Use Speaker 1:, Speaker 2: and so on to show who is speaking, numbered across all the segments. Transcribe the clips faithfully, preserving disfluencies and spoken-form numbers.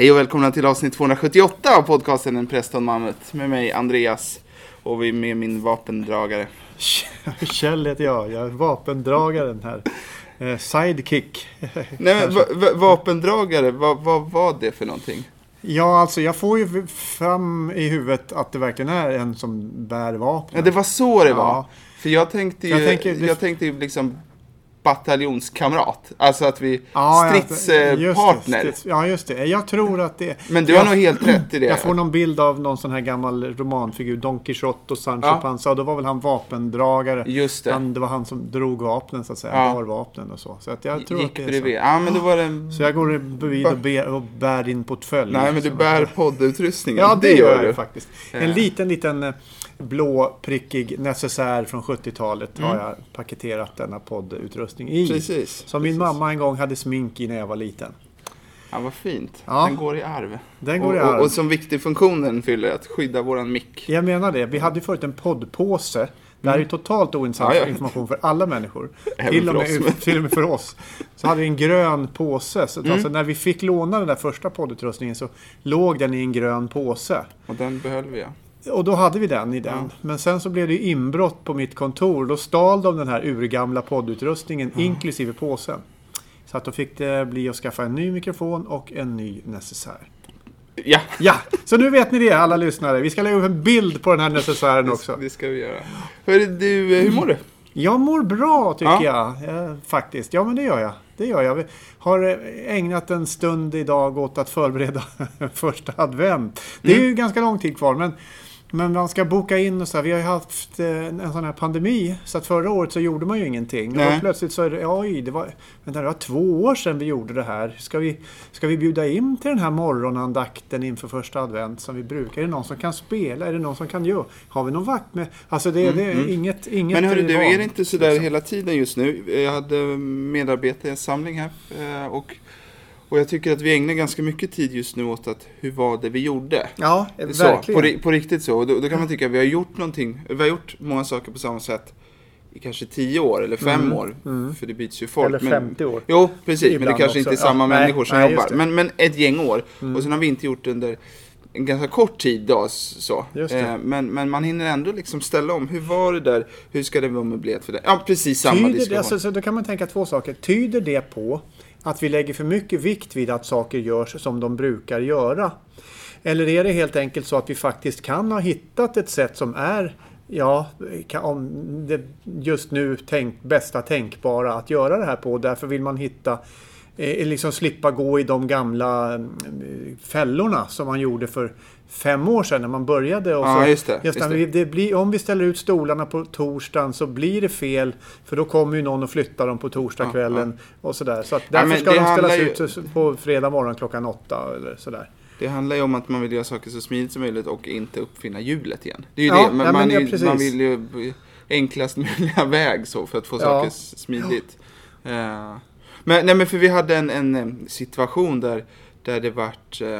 Speaker 1: Hej och välkomna till avsnitt tvåhundrasjuttioåtta av podcasten En Preston Mammut. Med mig Andreas och vi med min vapendragare.
Speaker 2: Kjell heter jag, jag är vapendragaren här. Eh, sidekick.
Speaker 1: Nej, men, va- va- vapendragare, vad va, var det för någonting?
Speaker 2: Ja, alltså jag får ju fram i huvudet att det verkligen är en som bär vapen.
Speaker 1: Ja, det var så det
Speaker 2: Ja.
Speaker 1: var. För jag tänkte ju,
Speaker 2: Jag
Speaker 1: jag,
Speaker 2: tänker-
Speaker 1: tänkte ju liksom bataljonskamrat. Alltså att vi
Speaker 2: Ja, ja,
Speaker 1: stridspartner.
Speaker 2: just det, ja, just det. Jag tror att det...
Speaker 1: Men du
Speaker 2: jag,
Speaker 1: har nog helt rätt i det.
Speaker 2: Jag får någon bild av någon sån här gammal romanfigur, Don Quixote och Sancho
Speaker 1: Ja.
Speaker 2: Panza. Och då var väl han vapendragare.
Speaker 1: Just det.
Speaker 2: Han, det var han som drog vapnen så att säga,
Speaker 1: Ja.
Speaker 2: var vapnen och så. Så att jag tror
Speaker 1: Gick
Speaker 2: att det är
Speaker 1: bredvid.
Speaker 2: så.
Speaker 1: Ja, men då var det...
Speaker 2: Så jag går bredvid och, be, och bär din portfölj.
Speaker 1: Nej, men du bär poddutrustningen.
Speaker 2: Ja, det, gör
Speaker 1: du
Speaker 2: jag faktiskt. En
Speaker 1: Ja.
Speaker 2: liten, liten eh, blå prickig necessär från sjuttiotalet har jag paketerat denna poddutrustning i.
Speaker 1: Precis.
Speaker 2: Som min
Speaker 1: precis.
Speaker 2: mamma en gång hade smink i när jag var liten.
Speaker 1: Ja, vad fint.
Speaker 2: Ja.
Speaker 1: Den går i arv.
Speaker 2: Den går
Speaker 1: och,
Speaker 2: i arv.
Speaker 1: Och, och som viktig funktion den fyller att skydda våran mick.
Speaker 2: Jag menar det. Vi hade ju förut en poddpåse. Det här är ju totalt ointressant
Speaker 1: Ja, ja.
Speaker 2: information för alla människor.
Speaker 1: Även
Speaker 2: Till och,
Speaker 1: för
Speaker 2: med,
Speaker 1: oss.
Speaker 2: till och med för oss. Så hade vi en grön påse. Så
Speaker 1: Mm.
Speaker 2: alltså, när vi fick låna den där första poddutrustningen så låg den i en grön påse.
Speaker 1: Och den behöll vi, ja.
Speaker 2: Och då hade vi den i den.
Speaker 1: Ja.
Speaker 2: Men sen så blev det ju inbrott på mitt kontor. Då stal de den här urgamla poddutrustningen inklusive påsen. Så att då fick det bli att skaffa en ny mikrofon och en ny necessär.
Speaker 1: Ja,
Speaker 2: Ja, så nu vet ni det alla lyssnare. Vi ska lägga upp en bild på den här necessären
Speaker 1: det,
Speaker 2: också.
Speaker 1: det ska vi göra. Hörru, du, hur mår du?
Speaker 2: Jag mår bra tycker
Speaker 1: Ja.
Speaker 2: jag. Eh, faktiskt. Ja, men det gör jag. Det gör jag. Vi har ägnat en stund idag åt att förbereda första advent. Det är
Speaker 1: Mm.
Speaker 2: ju ganska lång tid kvar, men Men man ska boka in och så här. Vi har ju haft en, en sån här pandemi. Så att förra året så gjorde man ju ingenting. Och
Speaker 1: Nej.
Speaker 2: då plötsligt så är det, oj, det var, vänta, det var två år sedan vi gjorde det här. Ska vi, ska vi bjuda in till den här morgonandakten inför första advent som vi brukar? Är det någon som kan spela? Är det någon som kan göra? Har vi någon vakt med? Alltså det, det är
Speaker 1: Mm,
Speaker 2: inget, inget...
Speaker 1: Men hörru, du,
Speaker 2: val,
Speaker 1: är det inte så där
Speaker 2: liksom.
Speaker 1: hela tiden just nu? Jag hade medarbetare i en samling här. eh, Och, och jag tycker att vi ägnar ganska mycket tid just nu åt att hur var det vi gjorde?
Speaker 2: Ja,
Speaker 1: Så,
Speaker 2: verkligen.
Speaker 1: på, ri- på riktigt så. Och då, då kan man tycka att vi har gjort någonting. Vi har gjort många saker på samma sätt i kanske tio år eller fem
Speaker 2: Mm,
Speaker 1: år.
Speaker 2: mm.
Speaker 1: För det byts ju folk.
Speaker 2: Eller
Speaker 1: men,
Speaker 2: femtio år.
Speaker 1: Jo, precis. Men det
Speaker 2: Ibland
Speaker 1: kanske inte är
Speaker 2: också.
Speaker 1: samma
Speaker 2: Ja,
Speaker 1: människor
Speaker 2: nej,
Speaker 1: som
Speaker 2: nej, just
Speaker 1: jobbar.
Speaker 2: det.
Speaker 1: Men, men ett gäng år.
Speaker 2: Mm.
Speaker 1: Och sen har vi inte gjort det under en ganska kort tid då. Så.
Speaker 2: Just det.
Speaker 1: Eh, men, men man hinner ändå liksom ställa om. Hur var det där? Hur ska det vara möblerat för det? Ja, precis samma
Speaker 2: Tyder
Speaker 1: diskussion.
Speaker 2: det, alltså, så då kan man tänka två saker. Tyder det på att vi lägger för mycket vikt vid att saker görs som de brukar göra? Eller är det helt enkelt så att vi faktiskt kan ha hittat ett sätt som är, ja, kan- om det just nu tänk, bästa tänkbara att göra det här på. Därför vill man hitta, eh, liksom slippa gå i de gamla eh, fällorna som man gjorde för fem år sedan när man började. Och
Speaker 1: Ja,
Speaker 2: så,
Speaker 1: just det,
Speaker 2: just
Speaker 1: just
Speaker 2: det.
Speaker 1: det.
Speaker 2: Det blir, om vi ställer ut stolarna på torsdagen så blir det fel, för då kommer ju någon och flyttar dem på torsdagskvällen och sådär. Så att därför
Speaker 1: men
Speaker 2: ska
Speaker 1: det
Speaker 2: de ställas
Speaker 1: handlar
Speaker 2: ut på fredag morgon klockan åtta eller sådär.
Speaker 1: Det handlar ju om att man vill göra saker så smidigt som möjligt och inte uppfinna hjulet igen. Det är ju
Speaker 2: Ja,
Speaker 1: det. Men
Speaker 2: ja,
Speaker 1: man,
Speaker 2: men ja,
Speaker 1: är ju,
Speaker 2: precis.
Speaker 1: man vill ju enklast möjliga väg så för att få
Speaker 2: Ja.
Speaker 1: saker s- smidigt. Eh, men, nej, men för vi hade en, en eh, situation där, där det vart eh,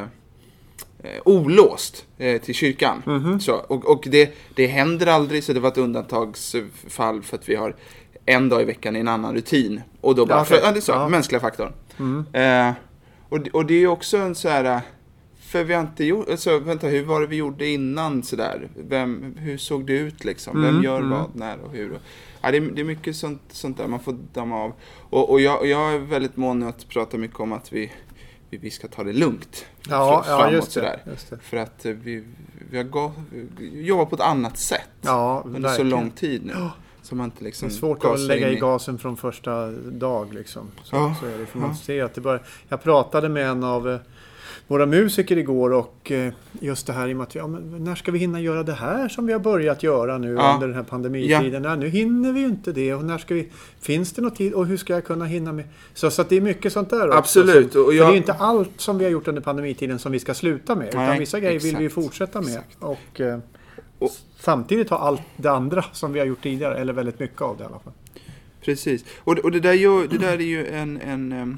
Speaker 1: eh, olåst eh, till kyrkan.
Speaker 2: Mhm.
Speaker 1: Så, och och det, det händer aldrig, så det var ett undantagsfall för att vi har en dag i veckan i en annan rutin. Och då bara,
Speaker 2: Ja, okej.
Speaker 1: för, ja, det är så,
Speaker 2: Ja.
Speaker 1: mänskliga faktorn.
Speaker 2: Mm.
Speaker 1: Eh, och, det- och det är ju också en så här, för vi har inte gjort, alltså vänta, hur var det vi gjorde innan sådär? Vem, hur såg det ut liksom? Vem
Speaker 2: Mm,
Speaker 1: gör
Speaker 2: mm.
Speaker 1: vad, när och hur? Ja, det, är, det är mycket sånt, sånt där man får damma av. Och, och, jag, och jag är väldigt mån att prata mycket om att vi, vi, vi ska ta det lugnt.
Speaker 2: Ja,
Speaker 1: fr-
Speaker 2: ja
Speaker 1: framåt
Speaker 2: just, det,
Speaker 1: sådär.
Speaker 2: just det.
Speaker 1: För att eh, vi, vi har gått, jobbat på ett annat sätt
Speaker 2: Ja,
Speaker 1: under
Speaker 2: verkligen.
Speaker 1: så lång tid nu.
Speaker 2: Ja.
Speaker 1: Så man inte
Speaker 2: Det
Speaker 1: liksom
Speaker 2: är svårt att
Speaker 1: gasar
Speaker 2: lägga
Speaker 1: in
Speaker 2: i gasen från första dag liksom. Så,
Speaker 1: Ja,
Speaker 2: så är det. För
Speaker 1: ja.
Speaker 2: man ser att det börjar. Jag pratade med en av eh, våra musiker igår och eh, just det här i och med att vi, ja, men när ska vi hinna göra det här som vi har börjat göra nu
Speaker 1: Ja.
Speaker 2: under den här pandemitiden? Nej, nu hinner vi ju inte det. Och när ska vi, finns det något tid och hur ska jag kunna hinna med? Så, så att det är mycket sånt där också.
Speaker 1: Absolut.
Speaker 2: Som,
Speaker 1: Och
Speaker 2: för
Speaker 1: jag-
Speaker 2: det är ju inte allt som vi har gjort under pandemitiden som vi ska sluta med.
Speaker 1: Nej,
Speaker 2: utan vissa grejer vill vi
Speaker 1: exakt.
Speaker 2: fortsätta med.
Speaker 1: Exakt.
Speaker 2: Och, eh,
Speaker 1: Och-
Speaker 2: samtidigt ha allt det andra som vi har gjort tidigare. Eller väldigt mycket av det i alla fall.
Speaker 1: Precis. Och, och det, där gör, det där är ju en, en, em,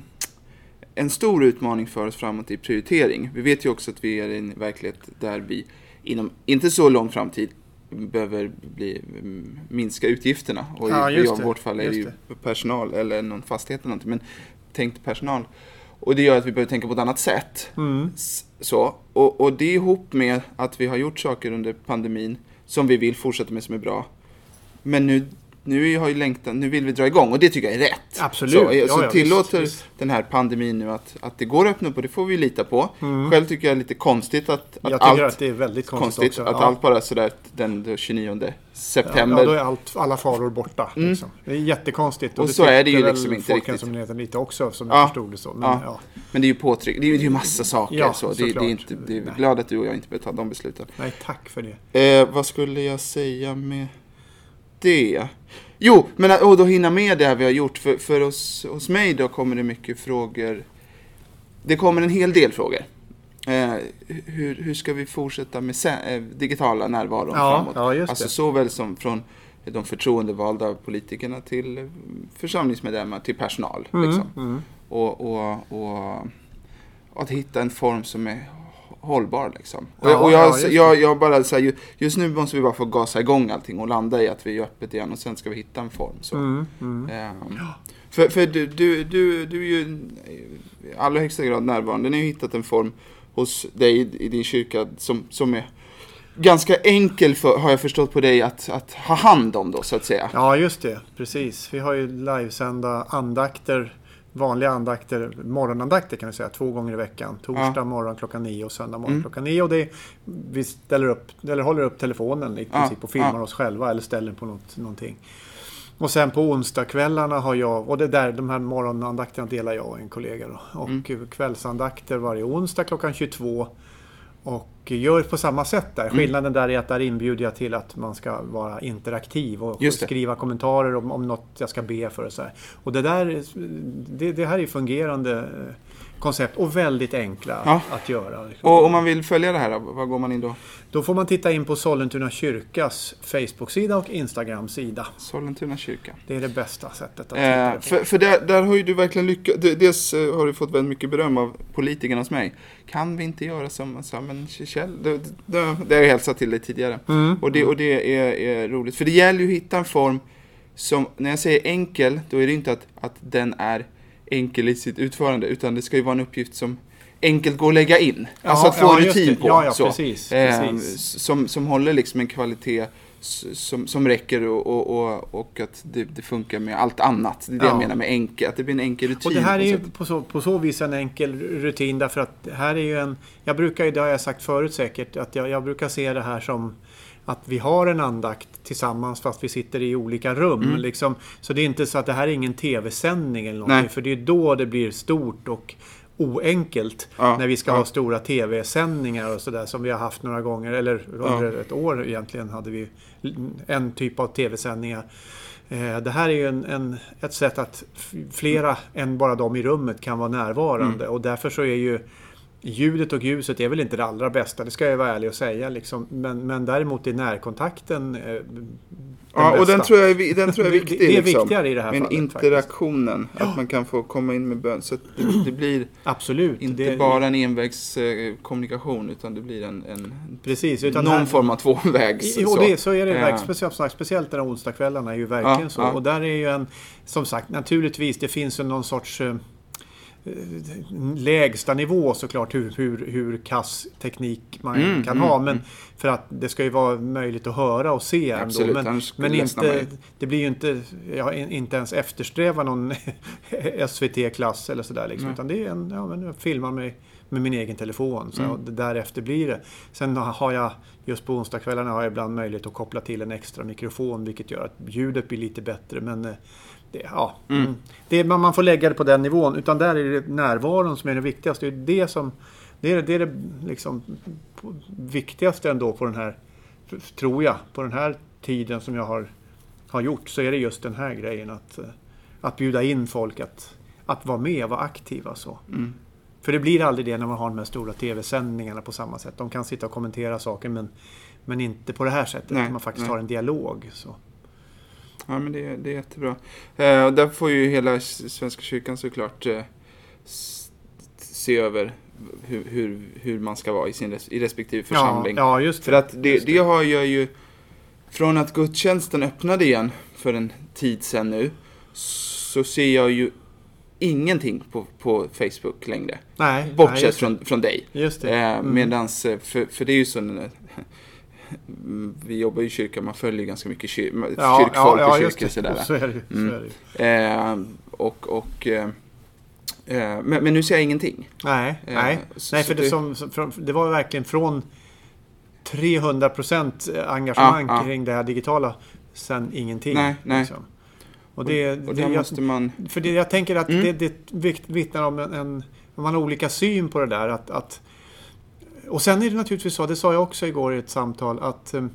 Speaker 1: en stor utmaning för oss framåt i prioritering. Vi vet ju också att vi är i en verklighet där vi inom inte så lång framtid behöver bli, mm, minska utgifterna. Och
Speaker 2: Ja,
Speaker 1: i,
Speaker 2: just
Speaker 1: i
Speaker 2: det,
Speaker 1: vårt fall är det
Speaker 2: just
Speaker 1: ju personal eller någon fastighet eller någonting. Men tänkt personal. och det gör att vi behöver tänka på ett annat sätt.
Speaker 2: Mm.
Speaker 1: Så, och, och det ihop med att vi har gjort saker under pandemin som vi vill fortsätta med som är bra. Men nu, nu, har ju längtan, nu vill vi dra igång och det tycker jag är rätt.
Speaker 2: Absolut.
Speaker 1: Så,
Speaker 2: ja,
Speaker 1: så
Speaker 2: ja,
Speaker 1: tillåter
Speaker 2: visst, visst.
Speaker 1: den här pandemin nu att, att det går att öppna upp och det får vi lita på.
Speaker 2: Mm.
Speaker 1: Själv tycker jag är lite konstigt att, att
Speaker 2: jag tycker
Speaker 1: allt...
Speaker 2: att det är väldigt konstigt,
Speaker 1: konstigt
Speaker 2: också.
Speaker 1: att
Speaker 2: Ja.
Speaker 1: allt bara sådär den tjugonionde september.
Speaker 2: Ja, då är allt, alla faror borta.
Speaker 1: Mm.
Speaker 2: Liksom. Det är jättekonstigt.
Speaker 1: Och
Speaker 2: det
Speaker 1: så är det ju
Speaker 2: tyckte
Speaker 1: liksom
Speaker 2: väl
Speaker 1: inte riktigt.
Speaker 2: Folkhälsomyndigheten lite också, som
Speaker 1: Ja.
Speaker 2: jag förstod det så. Men,
Speaker 1: Ja.
Speaker 2: ja.
Speaker 1: Men det är ju påtryck. Det är ju, det är ju massa saker.
Speaker 2: Ja,
Speaker 1: så. Det,
Speaker 2: såklart.
Speaker 1: det är inte, det är
Speaker 2: Nej.
Speaker 1: glad att du och jag inte behöver ta de besluten.
Speaker 2: Nej, tack för det.
Speaker 1: Eh, vad skulle jag säga med det? Jo, men och då hinna med det här vi har gjort. För, för oss, hos mig då kommer det mycket frågor. Det kommer en hel del frågor. Eh, hur, hur ska vi fortsätta med se- eh, digitala närvaron
Speaker 2: Ja,
Speaker 1: framåt?
Speaker 2: ja, just
Speaker 1: Alltså
Speaker 2: det.
Speaker 1: såväl som från de förtroendevalda politikerna till eh, församlingsmedlemmar till personal.
Speaker 2: Mm,
Speaker 1: Liksom.
Speaker 2: mm.
Speaker 1: Och, och, och att hitta en form som är hållbar liksom. Och,
Speaker 2: Ja,
Speaker 1: jag, och jag,
Speaker 2: ja, just det.
Speaker 1: jag, jag bara så här, just nu måste vi bara få gasa igång allting och landa i att vi är öppet igen och sen ska vi hitta en form. Så.
Speaker 2: Mm, mm.
Speaker 1: Ehm, för för du, du, du, du är ju i allra högsta grad närvarande. Ni har ju hittat en form hos dig i, i din kyrka som, som är ganska enkel för, har jag förstått på dig att, att ha hand om då så att säga.
Speaker 2: Ja, just det. Precis. Vi har ju livesända andakter, vanliga andakter, morgonandakter kan vi säga, två gånger i veckan. Torsdag
Speaker 1: Ja.
Speaker 2: morgon klockan nio och söndag morgon
Speaker 1: Mm.
Speaker 2: klockan nio. Och det, vi ställer upp, eller håller upp telefonen i princip och filmar
Speaker 1: Ja.
Speaker 2: oss själva eller ställer på något, någonting. Och sen på onsdagskvällarna har jag, och det där, de här morgonandakterna delar jag och en kollega då. Och
Speaker 1: Mm.
Speaker 2: kvällsandakter varje onsdag klockan tjugotvå. Och gör på samma sätt där.
Speaker 1: Mm.
Speaker 2: Skillnaden där är att där inbjuder jag till att man ska vara interaktiv och
Speaker 1: Just det.
Speaker 2: skriva kommentarer om, om något jag ska be för och så här. Och det där, det, det här är fungerande eh, koncept och väldigt enkla
Speaker 1: Ja.
Speaker 2: att göra. Liksom.
Speaker 1: Och om man vill följa det här då, var går man in då?
Speaker 2: Då får man titta in på Sollentuna kyrkas Facebook-sida och Instagram-sida.
Speaker 1: Sollentuna kyrka.
Speaker 2: Det är det bästa sättet att hitta
Speaker 1: Eh,
Speaker 2: det på.
Speaker 1: för för där, där har ju du verkligen lyckats. Dels eh, har du fått väldigt mycket beröm av politikerna hos mig. Kan vi inte göra som, som en Kjell? Det, det, det har jag hälsat till dig tidigare.
Speaker 2: Mm.
Speaker 1: Och det, och det är, är roligt. För det gäller ju att hitta en form som, när jag säger enkel, då är det inte att, att den är enkel i sitt utförande. Utan det ska ju vara en uppgift som enkelt går att lägga in.
Speaker 2: Ja,
Speaker 1: alltså att få
Speaker 2: ja,
Speaker 1: en
Speaker 2: just
Speaker 1: rutin
Speaker 2: det.
Speaker 1: på.
Speaker 2: Ja, ja,
Speaker 1: så.
Speaker 2: precis,
Speaker 1: Eh,
Speaker 2: precis.
Speaker 1: som, som håller liksom en kvalitet s- som, som räcker och, och, och, och att det, det funkar med allt annat. Det är det
Speaker 2: Ja.
Speaker 1: jag menar med enkel. Att det blir en enkel rutin.
Speaker 2: Och det här
Speaker 1: på
Speaker 2: är ju
Speaker 1: sätt.
Speaker 2: på så, på så vis en enkel rutin därför att det här är ju en... Jag brukar ju, det har jag sagt förut säkert, att jag, jag brukar se det här som att vi har en andakt tillsammans fast vi sitter i olika rum.
Speaker 1: Mm.
Speaker 2: Liksom. Så det är inte så att det här är ingen tv-sändning eller någonting.
Speaker 1: Nej.
Speaker 2: För det är då det blir stort och oenkelt
Speaker 1: Ja,
Speaker 2: när vi ska
Speaker 1: ja.
Speaker 2: ha stora tv-sändningar och sådär som vi har haft några gånger. Eller under
Speaker 1: Ja.
Speaker 2: ett år egentligen hade vi en typ av tv-sändningar. Eh, Det här är ju en, en, ett sätt att f- flera än bara de i rummet kan vara närvarande.
Speaker 1: Mm.
Speaker 2: Och därför så är ju ljudet och ljuset är väl inte det allra bästa. Det ska jag vara ärlig och säga. Liksom. Men, men däremot är närkontakten eh, den
Speaker 1: Ja, och
Speaker 2: bästa.
Speaker 1: den tror jag är, vi- den tror jag är
Speaker 2: Det-
Speaker 1: viktig.
Speaker 2: det är
Speaker 1: liksom.
Speaker 2: viktigare i det här
Speaker 1: Men
Speaker 2: fallet,
Speaker 1: interaktionen, att man kan få komma in med bön. Så att det, det blir
Speaker 2: Absolut.
Speaker 1: inte
Speaker 2: det,
Speaker 1: bara en envägskommunikation utan det blir en, en
Speaker 2: Precis. Utan
Speaker 1: någon
Speaker 2: här,
Speaker 1: form av tvåvägs.
Speaker 2: I- Och det, så är det
Speaker 1: Eh,
Speaker 2: verkligen, speciellt, som sagt, speciellt den här onsdagskvällarna är ju verkligen
Speaker 1: Ja,
Speaker 2: så.
Speaker 1: ja.
Speaker 2: Och där är ju en, som sagt, naturligtvis det finns ju någon sorts eh, lägsta nivå såklart hur, hur, hur kass teknik man
Speaker 1: Mm,
Speaker 2: kan
Speaker 1: mm,
Speaker 2: ha. Men
Speaker 1: mm.
Speaker 2: för att det ska ju vara möjligt att höra och se ändå.
Speaker 1: Absolut,
Speaker 2: Men,
Speaker 1: annars skulle
Speaker 2: men
Speaker 1: det ledsna
Speaker 2: inte,
Speaker 1: mig.
Speaker 2: det blir ju inte, jag inte ens eftersträva någon S V T-klass eller sådär liksom.
Speaker 1: Nej.
Speaker 2: Utan det är en, ja men jag filmar mig med min egen telefon. Så
Speaker 1: Mm.
Speaker 2: och därefter blir det. Sen har jag, just på onsdagskvällarna har jag ibland möjlighet att koppla till en extra mikrofon vilket gör att ljudet blir lite bättre. Men eh, det, ja,
Speaker 1: Mm.
Speaker 2: mm. det, man, man får lägga det på den nivån. Utan där är det närvaron som är det viktigaste. Det är det som, det är det, är det liksom viktigaste ändå på den här, tror jag, på den här tiden som jag har, har gjort. Så är det just den här grejen att, eh, att bjuda in folk att, att vara med, vara aktiva så.
Speaker 1: Mm.
Speaker 2: För det blir aldrig det när man har de här stora tv-sändningarna på samma sätt. De kan sitta och kommentera saker men, men inte på det här sättet.
Speaker 1: Nej,
Speaker 2: man faktiskt
Speaker 1: nej.
Speaker 2: har en dialog. Så.
Speaker 1: Ja, men det, det är jättebra. Eh, och där får ju hela Svenska kyrkan såklart eh, s- se över hur, hur, hur man ska vara i sin res, i respektive församling.
Speaker 2: Ja, ja, just det.
Speaker 1: För att det,
Speaker 2: Just
Speaker 1: det har jag ju, från att gudstjänsten öppnade igen för en tid sedan nu, så ser jag ju ingenting på, på Facebook längre.
Speaker 2: Nej,
Speaker 1: Bortsett
Speaker 2: nej,
Speaker 1: från, från dig.
Speaker 2: Just det.
Speaker 1: Eh,
Speaker 2: Mm.
Speaker 1: medans, för, för det är ju så... Vi jobbar ju i kyrkan, man följer ganska mycket kyr,
Speaker 2: ja,
Speaker 1: kyrkfolk
Speaker 2: ja,
Speaker 1: och
Speaker 2: ja,
Speaker 1: kyrkor. Sådär.
Speaker 2: Så är det, så
Speaker 1: mm.
Speaker 2: är det.
Speaker 1: Eh, och... och eh, eh, men, men nu ser jag ingenting.
Speaker 2: Nej,
Speaker 1: Eh,
Speaker 2: nej.
Speaker 1: så,
Speaker 2: nej
Speaker 1: så
Speaker 2: för det,
Speaker 1: det,
Speaker 2: som, som, det var verkligen från trehundra procent engagemang
Speaker 1: ja, ja.
Speaker 2: kring det här digitala sen ingenting.
Speaker 1: Nej, nej.
Speaker 2: Liksom. Och det,
Speaker 1: och, och
Speaker 2: det
Speaker 1: där
Speaker 2: jag,
Speaker 1: måste man...
Speaker 2: För det, jag tänker att
Speaker 1: Mm.
Speaker 2: det, det vittnar om en, en... Om man har olika syn på det där. Att, att, och sen är det naturligtvis så, det sa jag också igår i ett samtal, att eh,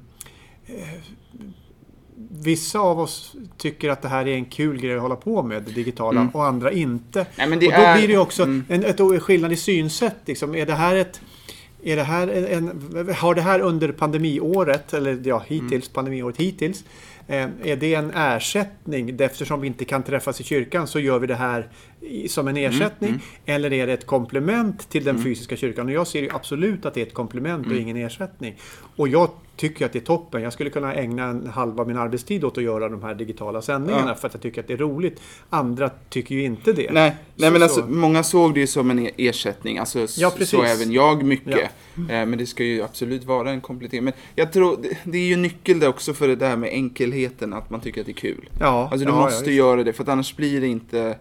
Speaker 2: vissa av oss tycker att det här är en kul grej att hålla på med, det digitala, mm. och andra inte.
Speaker 1: Nej, men det
Speaker 2: och då
Speaker 1: är...
Speaker 2: blir det ju också
Speaker 1: mm.
Speaker 2: en ett skillnad i synsätt. Liksom. Är det här ett... Är det här en, har det här under pandemiåret, eller ja, hittills, mm. pandemiåret hittills, eh, är det en ersättning? Eftersom vi inte kan träffas i kyrkan så gör vi det här i, som en ersättning. Mm. Mm. Eller är det ett komplement till den mm. fysiska kyrkan? Och jag ser ju absolut att det är ett komplement mm. och ingen ersättning. Och jag tycker att det är toppen. Jag skulle kunna ägna en halva min arbetstid åt att göra de här digitala sändningarna ja. för att jag tycker att det är roligt. Andra tycker ju inte det.
Speaker 1: Nej, nej
Speaker 2: så,
Speaker 1: men alltså,
Speaker 2: så.
Speaker 1: många såg det ju som en ersättning. Alltså,
Speaker 2: ja,
Speaker 1: så även jag mycket.
Speaker 2: Ja.
Speaker 1: Mm. Men det ska ju absolut vara en komplettering. Men jag tror, det är ju nyckel där också för det där med enkelheten, att man tycker att det är kul.
Speaker 2: Ja,
Speaker 1: alltså du
Speaker 2: ja,
Speaker 1: måste
Speaker 2: ja,
Speaker 1: göra det, för att annars blir det inte...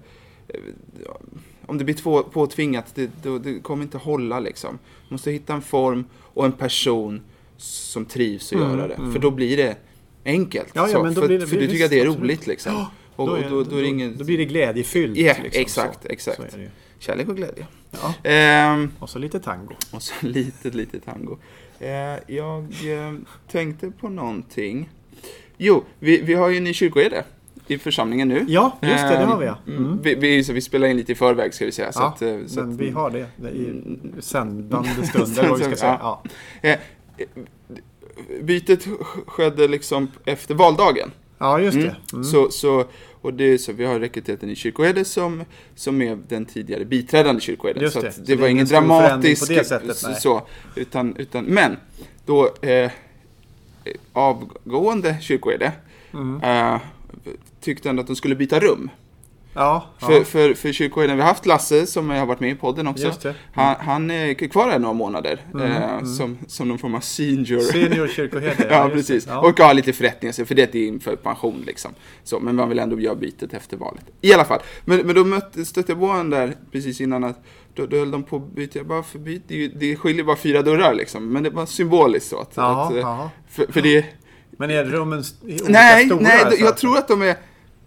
Speaker 1: Om det blir två, påtvingat, det, då, det kommer inte hålla liksom. Du måste hitta en form och en person som trivs att mm, göra det. Mm. För då blir det enkelt.
Speaker 2: Ja, ja,
Speaker 1: så,
Speaker 2: men då
Speaker 1: för,
Speaker 2: blir det,
Speaker 1: för du tycker att det är
Speaker 2: absolut.
Speaker 1: roligt liksom.
Speaker 2: Ja,
Speaker 1: och,
Speaker 2: då, är,
Speaker 1: och då, då, är det ingen...
Speaker 2: då blir det glädjefyllt.
Speaker 1: Ja, yeah,
Speaker 2: liksom,
Speaker 1: exakt,
Speaker 2: så.
Speaker 1: exakt.
Speaker 2: Så är det.
Speaker 1: Kärlek och glädje.
Speaker 2: Ja.
Speaker 1: Ehm,
Speaker 2: och så lite tango.
Speaker 1: Och så lite, lite tango. Ehm, jag eh, tänkte på någonting. Jo, vi, vi har ju en ny kyrkoherde i församlingen nu.
Speaker 2: Ja, just det, det har vi. Ja.
Speaker 1: Mm. Vi, vi, så vi spelar in lite i förväg, ska vi säga.
Speaker 2: Ja,
Speaker 1: så att, så
Speaker 2: men
Speaker 1: att,
Speaker 2: vi har det i sändande stunder, vad vi ska säga. Ja.
Speaker 1: Ja. Bytet skedde liksom efter valdagen.
Speaker 2: Ja, just det.
Speaker 1: Mm.
Speaker 2: Mm.
Speaker 1: Så, så, och det är så vi har rekryterat en ny kyrkoherde som, som är den tidigare biträdande kyrkoherden.
Speaker 2: Just
Speaker 1: så
Speaker 2: det.
Speaker 1: att det,
Speaker 2: så
Speaker 1: var
Speaker 2: det
Speaker 1: ingen dramatisk
Speaker 2: på det sättet,
Speaker 1: så, så, utan, utan, men då eh, avgående kyrkoherde mm. eh, tyckte ändå att de skulle byta rum.
Speaker 2: Ja,
Speaker 1: för,
Speaker 2: ja.
Speaker 1: för, för kyrkoherden, vi har haft Lasse som har varit med i podden också.
Speaker 2: Just det. Mm.
Speaker 1: Han, han är kvar här några månader
Speaker 2: mm,
Speaker 1: eh,
Speaker 2: mm.
Speaker 1: som, som någon form av senior.
Speaker 2: Senior kyrkoherde.
Speaker 1: ja, precis. Ja. Och har lite förrättningar, för det är inför pension liksom. Så, men man vill ändå göra bytet efter valet. I alla fall. Men, men då mötte, stötte jag på honom där precis innan att då, då höll de på att byta. Jag bara, för byt, det, det skiljer bara fyra dörrar liksom. Men det var symboliskt så. Att,
Speaker 2: ja,
Speaker 1: att,
Speaker 2: ja.
Speaker 1: För, för det...
Speaker 2: Men är rummen olika
Speaker 1: nej,
Speaker 2: stora?
Speaker 1: Nej,
Speaker 2: nej,
Speaker 1: jag tror att de är...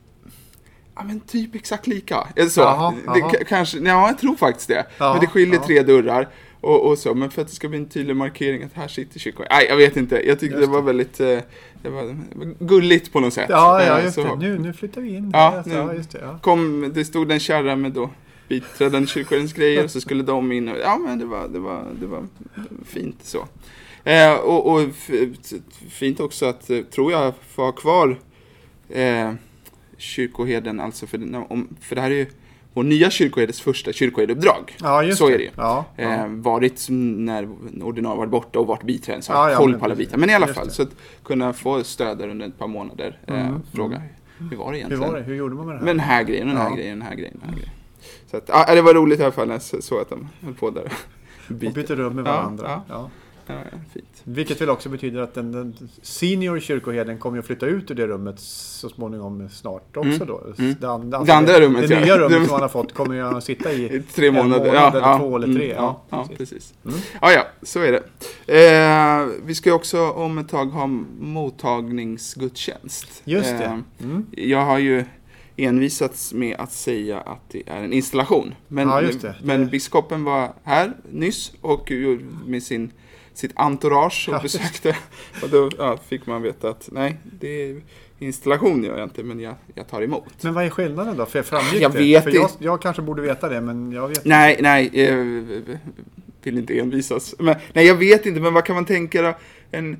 Speaker 1: Ja, men typ exakt lika. Så.
Speaker 2: Jaha,
Speaker 1: det,
Speaker 2: jaha.
Speaker 1: Kanske, ja, jag tror faktiskt det.
Speaker 2: Jaha,
Speaker 1: men det skiljer
Speaker 2: jaha.
Speaker 1: tre dörrar och, och så. Men för att det ska bli en tydlig markering att här sitter kyrkan. Nej, jag vet inte. Jag tyckte det var väldigt eh, det var, det var gulligt på något sätt.
Speaker 2: Ja, ja just
Speaker 1: så,
Speaker 2: det. Nu, nu flyttar vi in.
Speaker 1: Ja,
Speaker 2: alltså,
Speaker 1: nu,
Speaker 2: ja, just det, ja.
Speaker 1: Kom, det stod en kärra med då biträdande kyrkoherdens grejer och så skulle de in. Och, ja, men det var, det var, det var fint så. Eh, och och f- fint också att, tror jag, få ha kvar eh, kyrkoherden, alltså för, om, för det här är ju vår nya kyrkoherdes första kyrkoherdeuppdrag.
Speaker 2: Ja, just
Speaker 1: så
Speaker 2: det.
Speaker 1: är det ju.
Speaker 2: Ja, ja.
Speaker 1: Eh, varit när ordinarie varit borta och varit biträden, så
Speaker 2: ja, ja,
Speaker 1: koll
Speaker 2: men,
Speaker 1: på alla bitar. Men i alla
Speaker 2: just
Speaker 1: fall,
Speaker 2: det.
Speaker 1: så att kunna få stöd där under ett par månader. Eh,
Speaker 2: mm,
Speaker 1: fråga,
Speaker 2: mm.
Speaker 1: hur var det egentligen?
Speaker 2: Hur var det? Hur gjorde man med det här?
Speaker 1: Men den här grejen, den här
Speaker 2: ja.
Speaker 1: grejen, den här grejen, den här grejen. Så att, ja, det var roligt i alla fall när jag så att de höll på där.
Speaker 2: Byter. Och byter rum med varandra.
Speaker 1: Ja, ja.
Speaker 2: Ja.
Speaker 1: Ja, ja, fint.
Speaker 2: Vilket väl också betyder att den, den senior kyrkoherden kommer att flytta ut ur det rummet så småningom snart också
Speaker 1: mm.
Speaker 2: då.
Speaker 1: Mm.
Speaker 2: Det, andra,
Speaker 1: det andra rummet,
Speaker 2: det
Speaker 1: ja.
Speaker 2: nya rummet som han har fått kommer ju att sitta i,
Speaker 1: I tre månader,
Speaker 2: en månad
Speaker 1: ja,
Speaker 2: eller
Speaker 1: ja.
Speaker 2: två eller tre.
Speaker 1: Mm, ja,
Speaker 2: ja,
Speaker 1: ja, precis.
Speaker 2: Mm.
Speaker 1: Ja, ja, så är det. Eh, vi ska också om ett tag ha mottagningsgudstjänst.
Speaker 2: Just det.
Speaker 1: Eh,
Speaker 2: Mm.
Speaker 1: jag har ju envisats med att säga att det är en installation. Men,
Speaker 2: ja, just det.
Speaker 1: men
Speaker 2: det...
Speaker 1: biskopen var här nyss och med sin, sitt entourage och
Speaker 2: ja,
Speaker 1: besökte. Och då ja, fick man veta att nej, det är installation gör jag inte, men jag, jag tar emot.
Speaker 2: Men vad är skillnaden då? För jag framgick
Speaker 1: jag
Speaker 2: det.
Speaker 1: Vet
Speaker 2: För jag, jag kanske borde veta det, men jag vet
Speaker 1: nej,
Speaker 2: inte.
Speaker 1: Nej, jag vill inte envisas. Men, nej, jag vet inte, men vad kan man tänka då? En,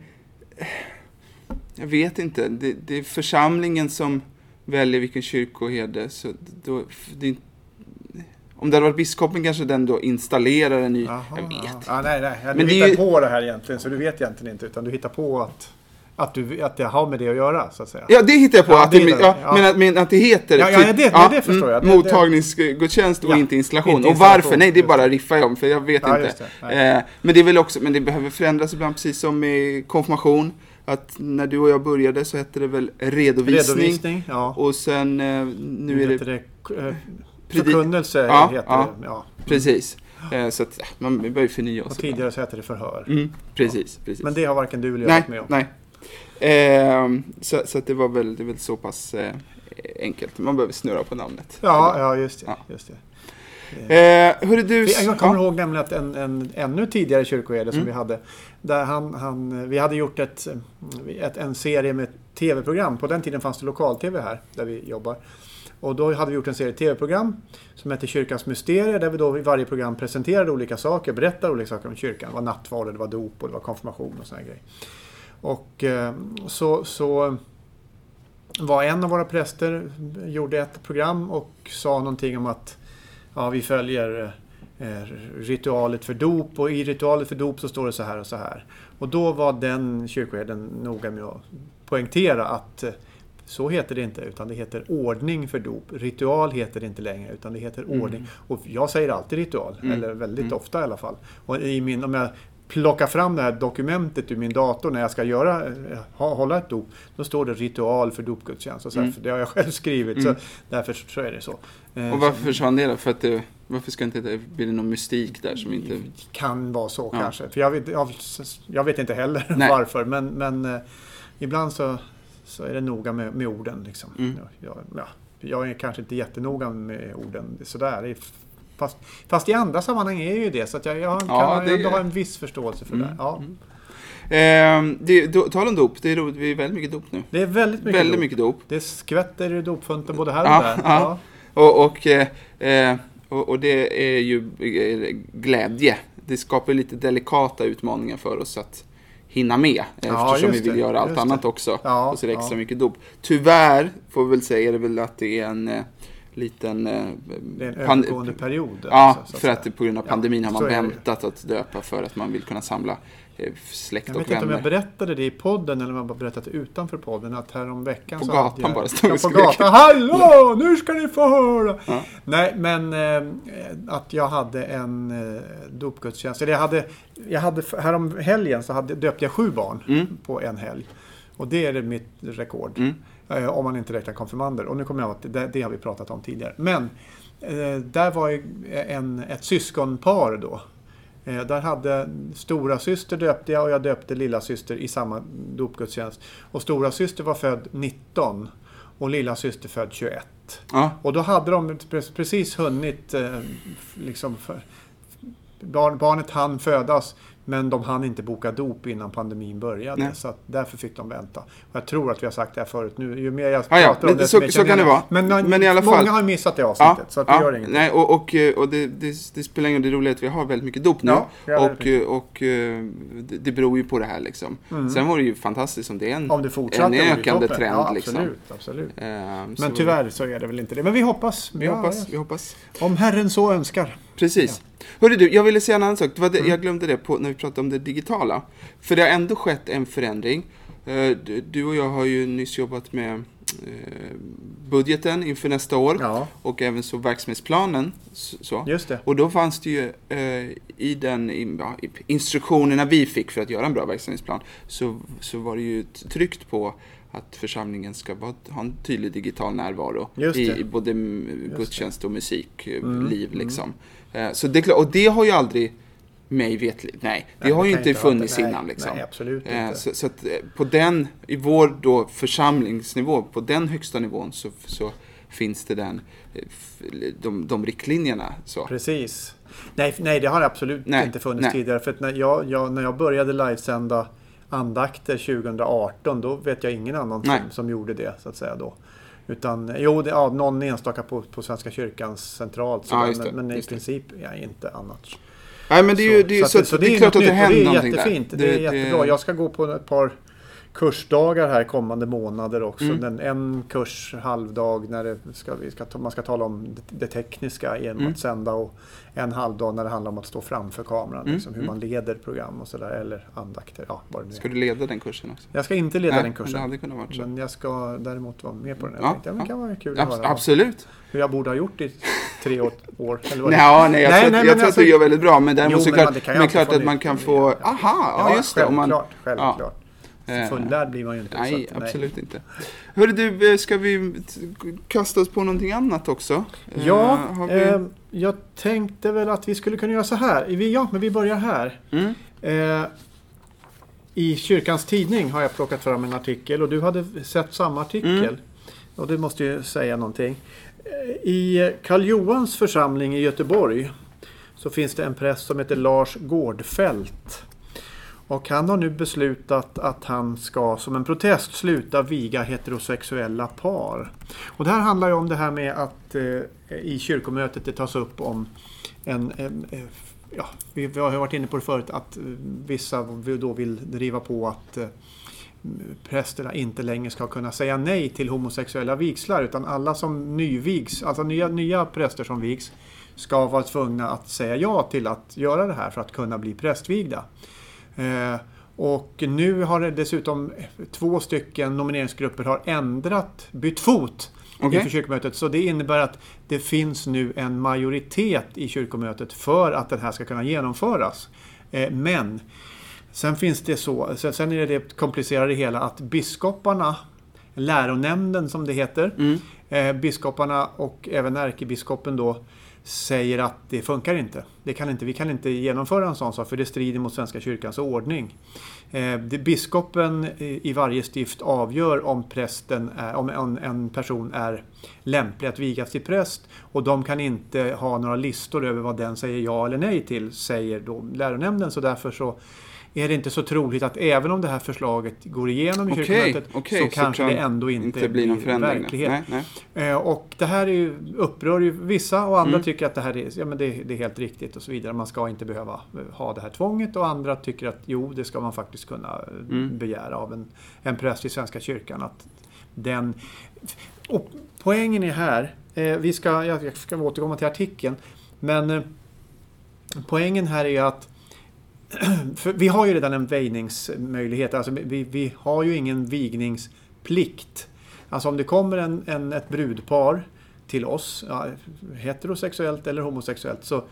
Speaker 1: jag vet inte. Det, det är församlingen som väljer vilken kyrkoherde. Så då, det, om det hade varit biskopen kanske den då installerar en ny...
Speaker 2: Jaha,
Speaker 1: jag vet.
Speaker 2: Ja, nej, nej. Du
Speaker 1: men
Speaker 2: hittar
Speaker 1: det,
Speaker 2: på det här egentligen, så du vet egentligen inte. Utan du hittar på att... att, du, att det har med det att göra, så att säga.
Speaker 1: Ja, det hittar jag på.
Speaker 2: Ja,
Speaker 1: att det,
Speaker 2: det,
Speaker 1: ja,
Speaker 2: ja.
Speaker 1: Men, att, men att det heter...
Speaker 2: Ja, ja, det, det, ja, det förstår jag. Det,
Speaker 1: mottagningsgudstjänst och
Speaker 2: ja,
Speaker 1: inte installation.
Speaker 2: inte
Speaker 1: och
Speaker 2: installation.
Speaker 1: varför? Nej, det är bara riffar jag om, för jag vet
Speaker 2: ja,
Speaker 1: inte.
Speaker 2: Det,
Speaker 1: eh, men det är väl också... Men det behöver förändras ibland, precis som med konfirmation. Att när du och jag började så hette det väl redovisning.
Speaker 2: Redovisning, ja.
Speaker 1: Och sen eh, nu, nu är det...
Speaker 2: det eh, förkunnelse
Speaker 1: ja,
Speaker 2: heter
Speaker 1: ja,
Speaker 2: det. Ja.
Speaker 1: Precis. Eh, så att man börjar förnya oss.
Speaker 2: Och tidigare så hette det förhör.
Speaker 1: Mm, precis,
Speaker 2: ja.
Speaker 1: precis.
Speaker 2: Men det har varken du eller jag
Speaker 1: nej,
Speaker 2: varit med om.
Speaker 1: Nej, eh, så, så att det var väl, det är väl så pass eh, enkelt. Man behöver snurra på namnet.
Speaker 2: Ja, ja just det.
Speaker 1: Ja.
Speaker 2: Just det.
Speaker 1: Eh, hörde du...
Speaker 2: Jag kommer
Speaker 1: ja.
Speaker 2: ihåg nämligen att en, en ännu tidigare kyrkoherde som
Speaker 1: mm.
Speaker 2: vi hade, där han, han, vi hade gjort ett, ett, en serie med tv-program. På den tiden fanns det lokal-tv här, där vi jobbar. Och då hade vi gjort en serie tv-program som hette Kyrkans mysterier, där vi då i varje program presenterade olika saker, berättade olika saker om kyrkan. Det var nattvard, det var dop och det var konfirmation och såna grejer. Och eh, så, så var en av våra präster, gjorde ett program och sa någonting om att ja, vi följer eh, ritualet för dop, och i ritualet för dop så står det så här och så här. Och då var den kyrkoherden noga med att poängtera att eh, så heter det inte, utan det heter ordning för dop. Ritual heter det inte längre, utan det heter mm. ordning. Och jag säger alltid ritual, mm. eller väldigt mm. ofta i alla fall. Och i min, om jag plockar fram det här dokumentet ur min dator när jag ska göra, ha, hålla ett dop, då står det ritual för dopgudstjänst. Och så här, mm. för det har jag själv skrivit, mm. så därför så är det så.
Speaker 1: Och varför försvann det då? För att det, varför ska inte det bli någon mystik där som inte...
Speaker 2: Kan vara så
Speaker 1: ja.
Speaker 2: kanske. För jag vet, jag, jag vet inte heller Nej. varför, men, men eh, ibland så så är det noga med, med orden. Liksom. Mm. Jag, ja, jag är kanske inte jättenoga med orden sådär. Fast, fast i andra sammanhang är ju det. Så att jag, jag kan ja, det, jag har en viss förståelse för mm. det. Ja.
Speaker 1: Mm. Eh, det do, tal om dop, det är, det är väldigt mycket dop nu.
Speaker 2: Det är väldigt mycket,
Speaker 1: väldigt
Speaker 2: dop.
Speaker 1: mycket dop.
Speaker 2: Det skvätter i dopfunten både här och
Speaker 1: ja,
Speaker 2: där.
Speaker 1: Ja. Ja. Och, och, eh, och, och det är ju glädje. Det skapar lite delikata utmaningar för oss att hinna med,
Speaker 2: ja,
Speaker 1: eftersom vi vill
Speaker 2: det,
Speaker 1: göra allt annat
Speaker 2: det.
Speaker 1: också.
Speaker 2: Ja,
Speaker 1: och så är det extra
Speaker 2: ja.
Speaker 1: mycket dop. Tyvärr får vi väl säga det väl att det är en eh, liten... Eh,
Speaker 2: det är en övergående period.
Speaker 1: Ja,
Speaker 2: alltså,
Speaker 1: för att det, på grund av pandemin
Speaker 2: ja,
Speaker 1: har man väntat att döpa för att man vill kunna samla eh, släkt och vänner.
Speaker 2: Jag vet inte om jag berättade det i podden eller om jag bara berättade utanför podden, att här om veckan
Speaker 1: på
Speaker 2: så
Speaker 1: gatan
Speaker 2: jag,
Speaker 1: bara stod
Speaker 2: ja, på gatan, hallå, nu ska ni få höra! Ja. Nej, men eh, att jag hade en eh, dopgudstjänst. Eller jag hade, jag hade, härom helgen så hade, döpte jag sju barn mm. på en helg. Och det är mitt rekord. Mm. Eh, om man inte räknar konfirmander. Och nu kommer jag att det, det har vi pratat om tidigare. Men eh, där var ju en, ett syskonpar då. Eh, där hade stora syster döpte jag och jag döpte lilla syster i samma dopgudstjänst. Och stora syster var född nitton och lilla syster född tjugoett. Ja. Och då hade de precis hunnit eh, liksom för, barn, barnet hann födas, men de hann inte boka dop innan pandemin började. Nej. Så att därför fick de vänta. Och jag tror att vi har sagt det här förut. Nu, ju mer jag pratar
Speaker 1: ja, ja.
Speaker 2: om det,
Speaker 1: så, så, så kan det vara.
Speaker 2: Men,
Speaker 1: men i alla
Speaker 2: många
Speaker 1: fall,
Speaker 2: har missat det avsnittet. Ja, så att det
Speaker 1: ja,
Speaker 2: gör inget.
Speaker 1: Nej, och och, och det, det, det spelar ingen roll. Det är roligt att vi har väldigt mycket dop nu. Ja, och och, och det, det beror ju på det här liksom. Mm. Sen var det ju fantastiskt om det är en,
Speaker 2: om det
Speaker 1: en ökande trend.
Speaker 2: Ja, absolut,
Speaker 1: liksom.
Speaker 2: absolut.
Speaker 1: Uh,
Speaker 2: men tyvärr så är det väl inte det. Men vi hoppas.
Speaker 1: Vi, ja, hoppas, vi hoppas.
Speaker 2: Om Herren så önskar.
Speaker 1: Precis. Ja. Hörru du, jag ville säga en annan sak. Det var det, mm. Jag glömde det på när vi pratade om det digitala. För det har ändå skett en förändring. Du och jag har ju nyss jobbat med budgeten inför nästa år. Ja. Och även så verksamhetsplanen. Så.
Speaker 2: Just det.
Speaker 1: Och då fanns det ju i den i, ja, instruktionerna vi fick för att göra en bra verksamhetsplan. Så, så var det ju tryckt på att församlingen ska vara, ha en tydlig digital närvaro i, i både Just gudstjänst och musikliv. Mm. Liksom. Mm. Så det, och det har ju aldrig mig vetligt. Nej, det nej, har ju inte, inte funnits nej, innan. Liksom.
Speaker 2: Nej, absolut inte.
Speaker 1: Så, så att på den, i vår då församlingsnivå, på den högsta nivån så, så finns det den, de, de riktlinjerna. Så.
Speaker 2: Precis. Nej, nej, det har absolut nej, inte funnits nej. tidigare. För att när jag, jag, när jag började livesända andakter tjugo arton, då vet jag ingen annan som, som gjorde det, så att säga då. Utan, jo, det, ja, någon enstaka på, på Svenska kyrkans centralt, så
Speaker 1: ja,
Speaker 2: där,
Speaker 1: det,
Speaker 2: men, men i princip ja, inte annat.
Speaker 1: Nej, men det är ju det är, så, så, så det är klart att det händer någonting där.
Speaker 2: Det är jättefint, det, det är jättebra. Jag ska gå på ett par kursdagar här kommande månader också.
Speaker 1: Mm.
Speaker 2: Den, en kurs halvdag när det ska, vi ska, man ska tala om det, det tekniska genom
Speaker 1: Mm.
Speaker 2: att sända och en halvdag när det handlar om att stå framför kameran.
Speaker 1: Mm.
Speaker 2: Liksom, hur
Speaker 1: Mm.
Speaker 2: man leder program och sådär. Eller andakter. Ja, vad det nu är.
Speaker 1: Ska du leda den kursen också?
Speaker 2: Jag ska inte leda
Speaker 1: Nej,
Speaker 2: den kursen.
Speaker 1: Men det hade kunnat vara så.
Speaker 2: Men jag ska däremot vara med på den. Jag
Speaker 1: Ja,
Speaker 2: tänkte, ja, men det kan vara kul
Speaker 1: Abs-
Speaker 2: att höra
Speaker 1: absolut.
Speaker 2: hur jag borde ha gjort i tre år. Eller vad det är.
Speaker 1: Nej, nej, jag,
Speaker 2: Nej,
Speaker 1: tror,
Speaker 2: nej,
Speaker 1: att,
Speaker 2: men
Speaker 1: jag tror
Speaker 2: alltså-
Speaker 1: att du gör väldigt bra. Men däremot
Speaker 2: Jo,
Speaker 1: så
Speaker 2: men
Speaker 1: klart,
Speaker 2: man- det kan ju
Speaker 1: men
Speaker 2: alltid
Speaker 1: klart
Speaker 2: få
Speaker 1: att
Speaker 2: nytt.
Speaker 1: man kan få...
Speaker 2: Ja.
Speaker 1: Aha, ja, just det. Om man,
Speaker 2: Självklart, självklart.
Speaker 1: Eh,
Speaker 2: Fullärd blir man ju inte. så
Speaker 1: Nej,
Speaker 2: att,
Speaker 1: absolut inte. Hörru du, ska vi t- kasta oss på någonting annat också? Eh,
Speaker 2: Ja,
Speaker 1: har vi...
Speaker 2: eh, jag tänkte väl att vi skulle kunna göra så här. Vi, ja, men vi börjar här.
Speaker 1: mm.
Speaker 2: Eh, I Kyrkans tidning har jag plockat fram en artikel och du hade sett samma artikel.
Speaker 1: Mm.
Speaker 2: Och det måste ju säga någonting. Eh, I Karl Johans församling i Göteborg så finns det en präst som heter Lars Gårdfält. Och han har nu beslutat att han ska som en protest sluta viga heterosexuella par. Och det här handlar ju om det här med att eh, i kyrkomötet det tas upp om en, en eh, ja, vi, vi har varit inne på det förut att eh, vissa då vill driva på att eh, prästerna inte längre ska kunna säga nej till homosexuella vigslar utan alla som nyvigs, alltså nya, nya präster som vigs ska vara tvungna att säga ja till att göra det här för att kunna bli prästvigda. Eh, och nu har det dessutom två stycken nomineringsgrupper har ändrat, bytt fot
Speaker 1: Okay.
Speaker 2: inför kyrkomötet. Så det innebär att det finns nu en majoritet i kyrkomötet för att det här ska kunna genomföras. Eh, men sen finns det så, sen är det det komplicerade hela att biskoparna, läronämnden som det heter,
Speaker 1: Mm.
Speaker 2: eh, biskoparna och även ärkebiskopen då säger att det funkar inte. Det kan inte. Vi kan inte genomföra en sån sak för det strider mot Svenska kyrkans ordning. Eh, det, biskopen i, i varje stift avgör om, prästen är, om en, en person är lämplig att vigas till präst och de kan inte ha några listor över vad den säger ja eller nej till, säger då läronämnden. Så därför så är det inte så troligt att även om det här förslaget går igenom i
Speaker 1: Okej,
Speaker 2: kyrkomötet
Speaker 1: okej,
Speaker 2: så
Speaker 1: så
Speaker 2: kanske
Speaker 1: kan
Speaker 2: det ändå inte,
Speaker 1: inte bli någon
Speaker 2: blir
Speaker 1: förändring.
Speaker 2: verklighet.
Speaker 1: Nej, nej.
Speaker 2: Eh, och det här är ju, upprör ju vissa och andra
Speaker 1: Mm.
Speaker 2: tycker att det här är, ja, men det, det är helt riktigt och så vidare. Man ska inte behöva ha det här tvånget och andra tycker att jo, det ska man faktiskt kunna
Speaker 1: Mm.
Speaker 2: begära av en, en präst i Svenska kyrkan. Att den, och poängen är här, eh, vi ska, jag ska återkomma till artikeln, men eh, poängen här är att för vi har ju redan en väjningsmöjlighet, alltså vi, vi har ju ingen vigningsplikt. Alltså om det kommer en, en, ett brudpar till oss, ja, heterosexuellt eller homosexuellt, så,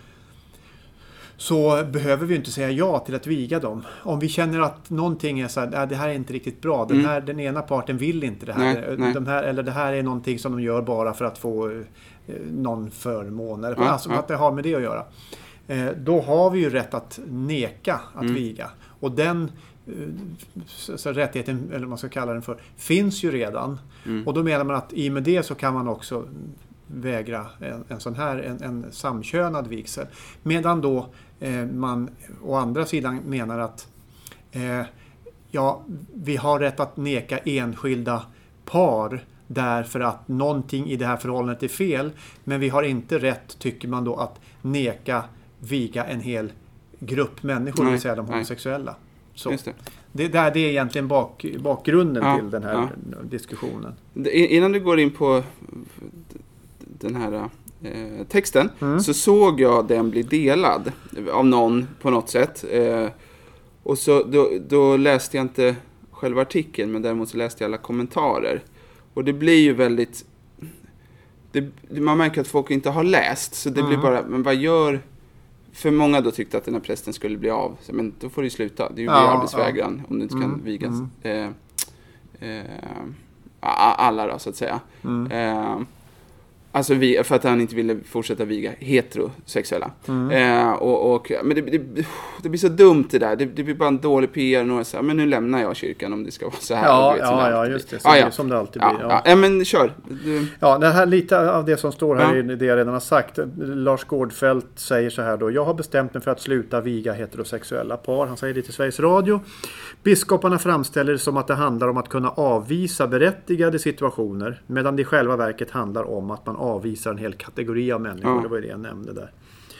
Speaker 2: så behöver vi inte säga ja till att viga dem. Om vi känner att någonting är så här, äh, det här är inte riktigt bra, den,
Speaker 1: Mm.
Speaker 2: här, den ena parten vill inte det här,
Speaker 1: Nej, nej.
Speaker 2: de här, eller det här är någonting som de gör bara för att få eh, någon förmån, eller
Speaker 1: Ja,
Speaker 2: alltså
Speaker 1: ja.
Speaker 2: att det har med det att göra. Eh, då har vi ju rätt att neka att
Speaker 1: Mm.
Speaker 2: viga. Och den eh, så, så rättigheten, eller vad man ska kalla den för, finns ju redan.
Speaker 1: Mm.
Speaker 2: Och då menar man att i och med det så kan man också vägra en, en sån här, en, en samkönad vigsel. Medan då eh, man å andra sidan menar att eh, ja, vi har rätt att neka enskilda par därför att någonting i det här förhållandet är fel. Men vi har inte rätt, tycker man då, att neka viga en hel grupp människor, det
Speaker 1: Nej,
Speaker 2: vill säga de
Speaker 1: nej.
Speaker 2: homosexuella. Så.
Speaker 1: Just det.
Speaker 2: Det, där, det är egentligen bak, bakgrunden
Speaker 1: Ja,
Speaker 2: till den här
Speaker 1: ja.
Speaker 2: diskussionen.
Speaker 1: Det- Innan du går in på den här eh, texten
Speaker 2: Mm.
Speaker 1: så såg jag den bli delad av någon på något sätt. Eh, och så då, då läste jag inte själva artikeln, men däremot så läste jag alla kommentarer. Och det blir ju väldigt... Det, man märker att folk inte har läst, så det
Speaker 2: Mm.
Speaker 1: blir bara, men vad gör... För många då tyckte att den här prästen skulle bli av. Så, men då får du sluta. Det är ju
Speaker 2: Ja,
Speaker 1: arbetsvägran om du inte kan
Speaker 2: Mm,
Speaker 1: vigas.
Speaker 2: mm.
Speaker 1: Eh, eh, a- alla då, så att säga.
Speaker 2: Mm.
Speaker 1: Eh, alltså vi, för att han inte ville fortsätta viga heterosexuella.
Speaker 2: Mm.
Speaker 1: Eh, och, och, men det, det, det blir så dumt det där. Det, det blir bara en dålig P R. Några så här, men nu lämnar jag kyrkan om det ska vara så här.
Speaker 2: Ja,
Speaker 1: och vet, som
Speaker 2: ja,
Speaker 1: det
Speaker 2: ja,
Speaker 1: alltid
Speaker 2: just
Speaker 1: blir.
Speaker 2: det. Så
Speaker 1: Ah,
Speaker 2: det är
Speaker 1: ja.
Speaker 2: som det alltid
Speaker 1: Ja,
Speaker 2: blir.
Speaker 1: ja.
Speaker 2: Ja.
Speaker 1: ja, men kör. Du,
Speaker 2: Ja, det här, lite av det som står här
Speaker 1: Ja.
Speaker 2: är det jag redan har sagt. Lars Gårdfält säger så här då. Jag har bestämt mig för att sluta viga heterosexuella par. Han säger det till Sveriges Radio. Biskoparna framställer det som att det handlar om att kunna avvisa berättigade situationer. Medan det i själva verket handlar om att man avvisar en hel kategori av människor.
Speaker 1: Ja.
Speaker 2: Det var ju det jag nämnde där.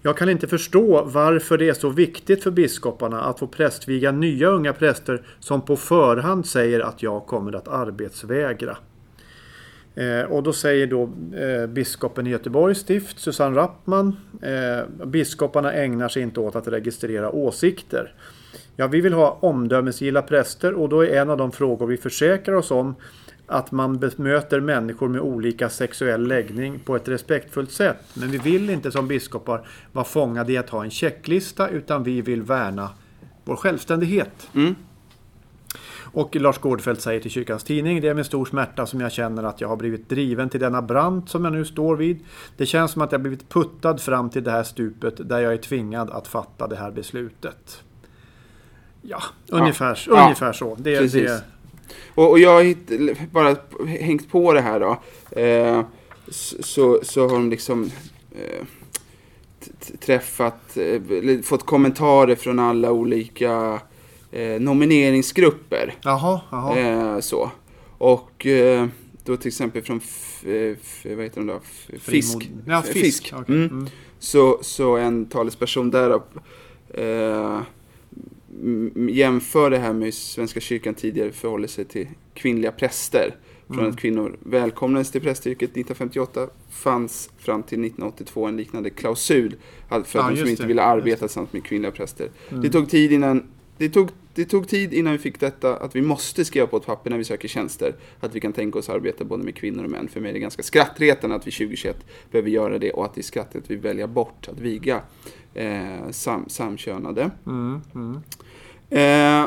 Speaker 2: Jag kan inte förstå varför det är så viktigt för biskoparna att få prästviga nya unga präster som på förhand säger att jag kommer att arbetsvägra. Eh, och då säger då eh, biskopen i Göteborgs stift, Susanne Rappman, eh, biskoparna ägnar sig inte åt att registrera åsikter. Ja, vi vill ha omdömesgilla präster och då är en av de frågor vi försäkrar oss om att man bemöter människor med olika sexuell läggning på ett respektfullt sätt. Men vi vill inte som biskopar vara fångade i att ha en checklista, utan vi vill värna vår självständighet.
Speaker 1: Mm.
Speaker 2: Och Lars Gårdfeldt säger till Kyrkans Tidning: det är med stor smärta som jag känner att jag har blivit driven till denna brant som jag nu står vid. Det känns som att jag blivit puttad fram till det här stupet där jag är tvingad att fatta det här beslutet. Ja, ungefär,
Speaker 1: ja.
Speaker 2: ungefär ja. så. Det, det...
Speaker 1: Och, och jag har hitt, bara hängt på det här då. Eh, så, så har de liksom eh, t- träffat, eh, fått kommentarer från alla olika eh, nomineringsgrupper.
Speaker 2: Jaha, jaha.
Speaker 1: Eh, så. Och eh, då till exempel från f- f- vad heter de då? F- fisk.
Speaker 2: Ja, fisk.
Speaker 1: fisk.
Speaker 2: Okay.
Speaker 1: Mm.
Speaker 2: Mm.
Speaker 1: Så, så en talesperson där eh, jämför det här med hur Svenska kyrkan tidigare förhåller sig till kvinnliga präster. Från
Speaker 2: Mm.
Speaker 1: att kvinnor välkomnades till prästyrket nittonhundrafemtioåtta fanns fram till nittonhundraåttiotvå en liknande klausul för att
Speaker 2: ja,
Speaker 1: de som inte
Speaker 2: det.
Speaker 1: ville arbeta tillsammans med kvinnliga präster.
Speaker 2: Mm.
Speaker 1: Det tog tid innan det tog, det tog tid innan vi fick detta att vi måste skriva på ett papper när vi söker tjänster att vi kan tänka oss arbeta både med kvinnor och män. För mig är det ganska skrattretande att vi tjugohundratjugoett behöver göra det och att det är skrattet att vi väljer bort att viga eh, sam, samkönade.
Speaker 2: Mm. Mm.
Speaker 1: Eh,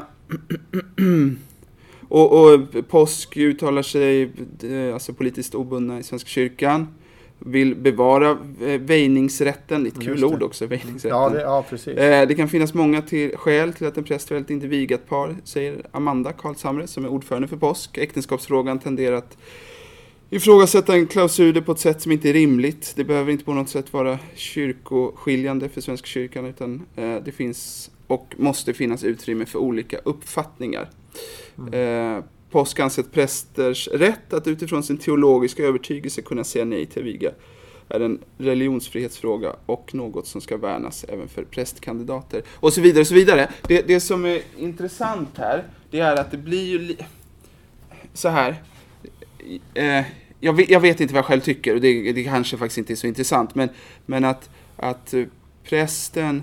Speaker 1: och, och Påsk uttalar sig alltså politiskt obundna i Svenska kyrkan, vill bevara väjningsrätten, lite kul ord också, väjningsrätten.
Speaker 2: Ja, det, ja, precis.
Speaker 1: Eh, det kan finnas många till, skäl till att en präst inte vigat par, säger Amanda Karlshamre som är ordförande för Påsk. Äktenskapsfrågan tenderar att ifrågasätta en klausul på ett sätt som inte är rimligt. Det behöver inte på något sätt vara kyrkoskiljande för Svenska kyrkan, utan eh, det finns och måste finnas utrymme för olika uppfattningar. Mm. Eh, Påsk anser att prästers rätt att utifrån sin teologiska övertygelse kunna säga nej till viga är en religionsfrihetsfråga och något som ska värnas även för prästkandidater. Och så vidare och så vidare. Det, det som är intressant här, det är att det blir ju li- så här. Eh, jag, vet, jag vet inte vad jag själv tycker och det, det kanske faktiskt inte är så intressant, men, men att, att prästen,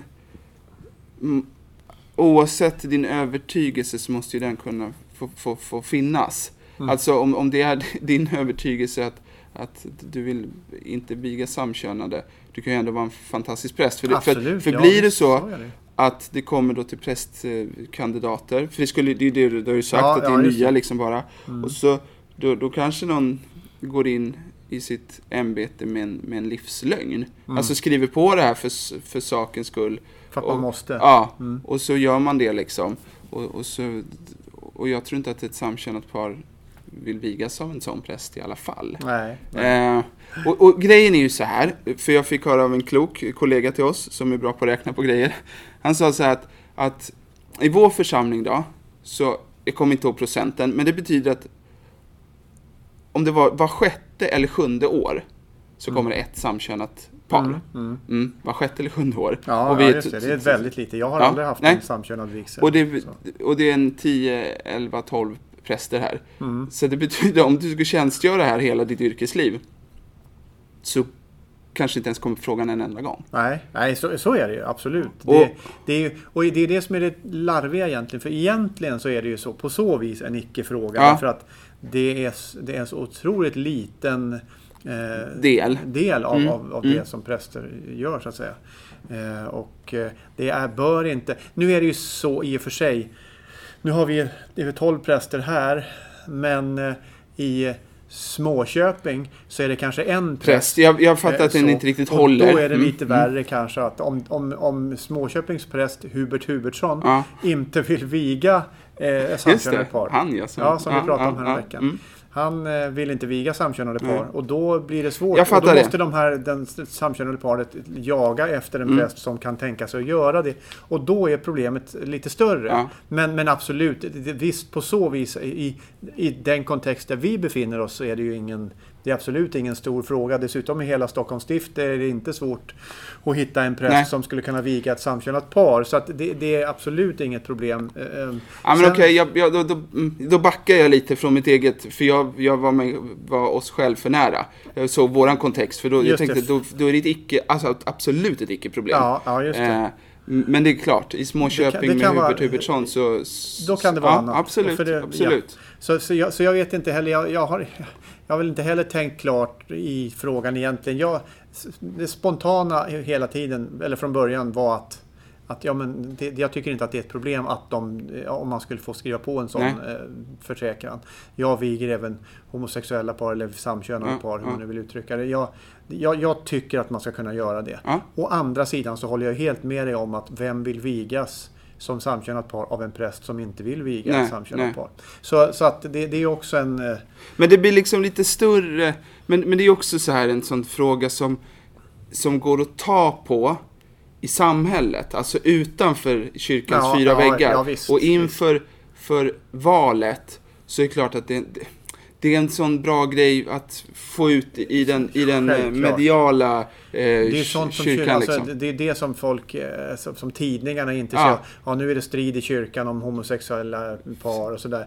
Speaker 1: m, oavsett din övertygelse, så måste ju den kunna få, få, få finnas. Mm. Alltså om, om det är din övertygelse att, att du vill inte viga samkönade, du kan ju ändå vara en fantastisk präst. För, det, för, för
Speaker 2: ja,
Speaker 1: blir det så,
Speaker 2: så det.
Speaker 1: att det kommer då till prästkandidater, för det skulle det, det, det har ju sagt ja, att det är ja, nya liksom bara, mm. och så då, då kanske någon går in i sitt ämbete med en, med en livslögn. Mm. Alltså skriver på det här för, för sakens skull.
Speaker 2: För att man måste.
Speaker 1: Ja, mm. och så gör man det liksom. Och, och, så, och jag tror inte att ett samkönat par vill vigas av en sån präst i alla fall.
Speaker 2: Nej. nej.
Speaker 1: Eh, och, och grejen är ju så här, för jag fick höra av en klok kollega till oss som är bra på att räkna på grejer. Han sa så här att, att i vår församling då, så jag kommer inte ihåg procenten, men det betyder att om det var var sjätte eller sjunde år så kommer det ett samkönat par. Mm, mm. Mm, var sjätte eller sjunde år.
Speaker 2: Ja,
Speaker 1: och vi
Speaker 2: ja
Speaker 1: är
Speaker 2: just det. Det är väldigt lite. Jag har
Speaker 1: ja,
Speaker 2: aldrig haft
Speaker 1: nej.
Speaker 2: en samkönad vigsel.
Speaker 1: Och det, och det är en tio, elva, tolv präster här. Mm. Så det betyder om du ska tjänstgöra här hela ditt yrkesliv, så kanske inte ens kommer frågan en enda gång.
Speaker 2: Nej, nej så, så är det ju, absolut.
Speaker 1: Och,
Speaker 2: det, det är ju, och det är det som är det larviga egentligen. För egentligen så är det ju så, på så vis en icke-fråga.
Speaker 1: Ja.
Speaker 2: För att det är, det är en så otroligt liten eh,
Speaker 1: del,
Speaker 2: del av,
Speaker 1: mm.
Speaker 2: av, av
Speaker 1: mm.
Speaker 2: det som präster gör, så att säga. Eh, och eh, det är, bör inte... Nu är det ju så i och för sig... Nu har vi det är tolv präster här, men eh, i Småköping så är det kanske en präst.
Speaker 1: präst. Jag, jag fattar att den inte riktigt håller.
Speaker 2: Då är det lite
Speaker 1: mm.
Speaker 2: värre kanske att om, om, om Småköpings präst Hubert Hubertsson
Speaker 1: ja.
Speaker 2: inte vill viga eh, samkönade par.
Speaker 1: Han, ja, som,
Speaker 2: ja, som
Speaker 1: ja,
Speaker 2: vi pratade
Speaker 1: ja,
Speaker 2: om här
Speaker 1: ja,
Speaker 2: en vecka.
Speaker 1: Mm.
Speaker 2: Han eh, vill inte viga samkönade par. Mm. Och då blir det svårt.
Speaker 1: Jag fattar
Speaker 2: och då
Speaker 1: det.
Speaker 2: måste de här, den samkönade paret jaga efter en mm. präst som kan tänka sig att göra det. Och då är problemet lite större. Ja. Men, men absolut, det, visst på så vis i, i den kontext där vi befinner oss så är det ju ingen det är absolut ingen stor fråga. Dessutom i hela Stockholms stift är det inte svårt att hitta en präst Nej. som skulle kunna viga ett samkönat par. Så att det, det är absolut inget problem.
Speaker 1: Ja, men okej, jag, jag, då, då, då backar jag lite från mitt eget, för jag, jag var, med, var oss själv för nära. Jag såg våran kontext, för då, jag tänkte, då, då är det ett icke, alltså absolut ett icke-problem.
Speaker 2: Ja, ja, just det. Eh,
Speaker 1: men det är klart, i Småköping det kan, det med Hubert Hubertsson så...
Speaker 2: Då kan det vara
Speaker 1: ja,
Speaker 2: annat.
Speaker 1: Absolut, det, absolut.
Speaker 2: Ja. Så, så, jag, så jag vet inte heller, jag, jag har... Jag har väl inte heller tänkt klart i frågan egentligen. Jag, det spontana hela tiden, eller från början, var att, att ja, men det, jag tycker inte att det är ett problem att de, om man skulle få skriva på en sån eh, försäkran. Jag viger även homosexuella par eller samkönade ja, par, hur ja. man nu vill uttrycka det. Jag, jag, jag tycker att man ska kunna göra det. Ja. Å andra sidan så håller jag helt med dig om att vem vill vigas som samkönat par av en präst som inte vill viga nej, samkönat nej. par. Så, så att det, det är också en... Eh...
Speaker 1: Men det blir liksom lite större... Men, men det är också så här en sån fråga som, som går att ta på i samhället. Alltså utanför kyrkans ja, fyra ja, väggar. Ja, visst, och inför för valet så är det klart att det... Det är en sån bra grej att få ut i den, i den mediala eh,
Speaker 2: det är sånt som
Speaker 1: kyrkan.
Speaker 2: Alltså,
Speaker 1: liksom.
Speaker 2: Det är det som folk, som, som tidningarna är intresserade av. Ja. ja, nu är det strid i kyrkan om homosexuella par och sådär.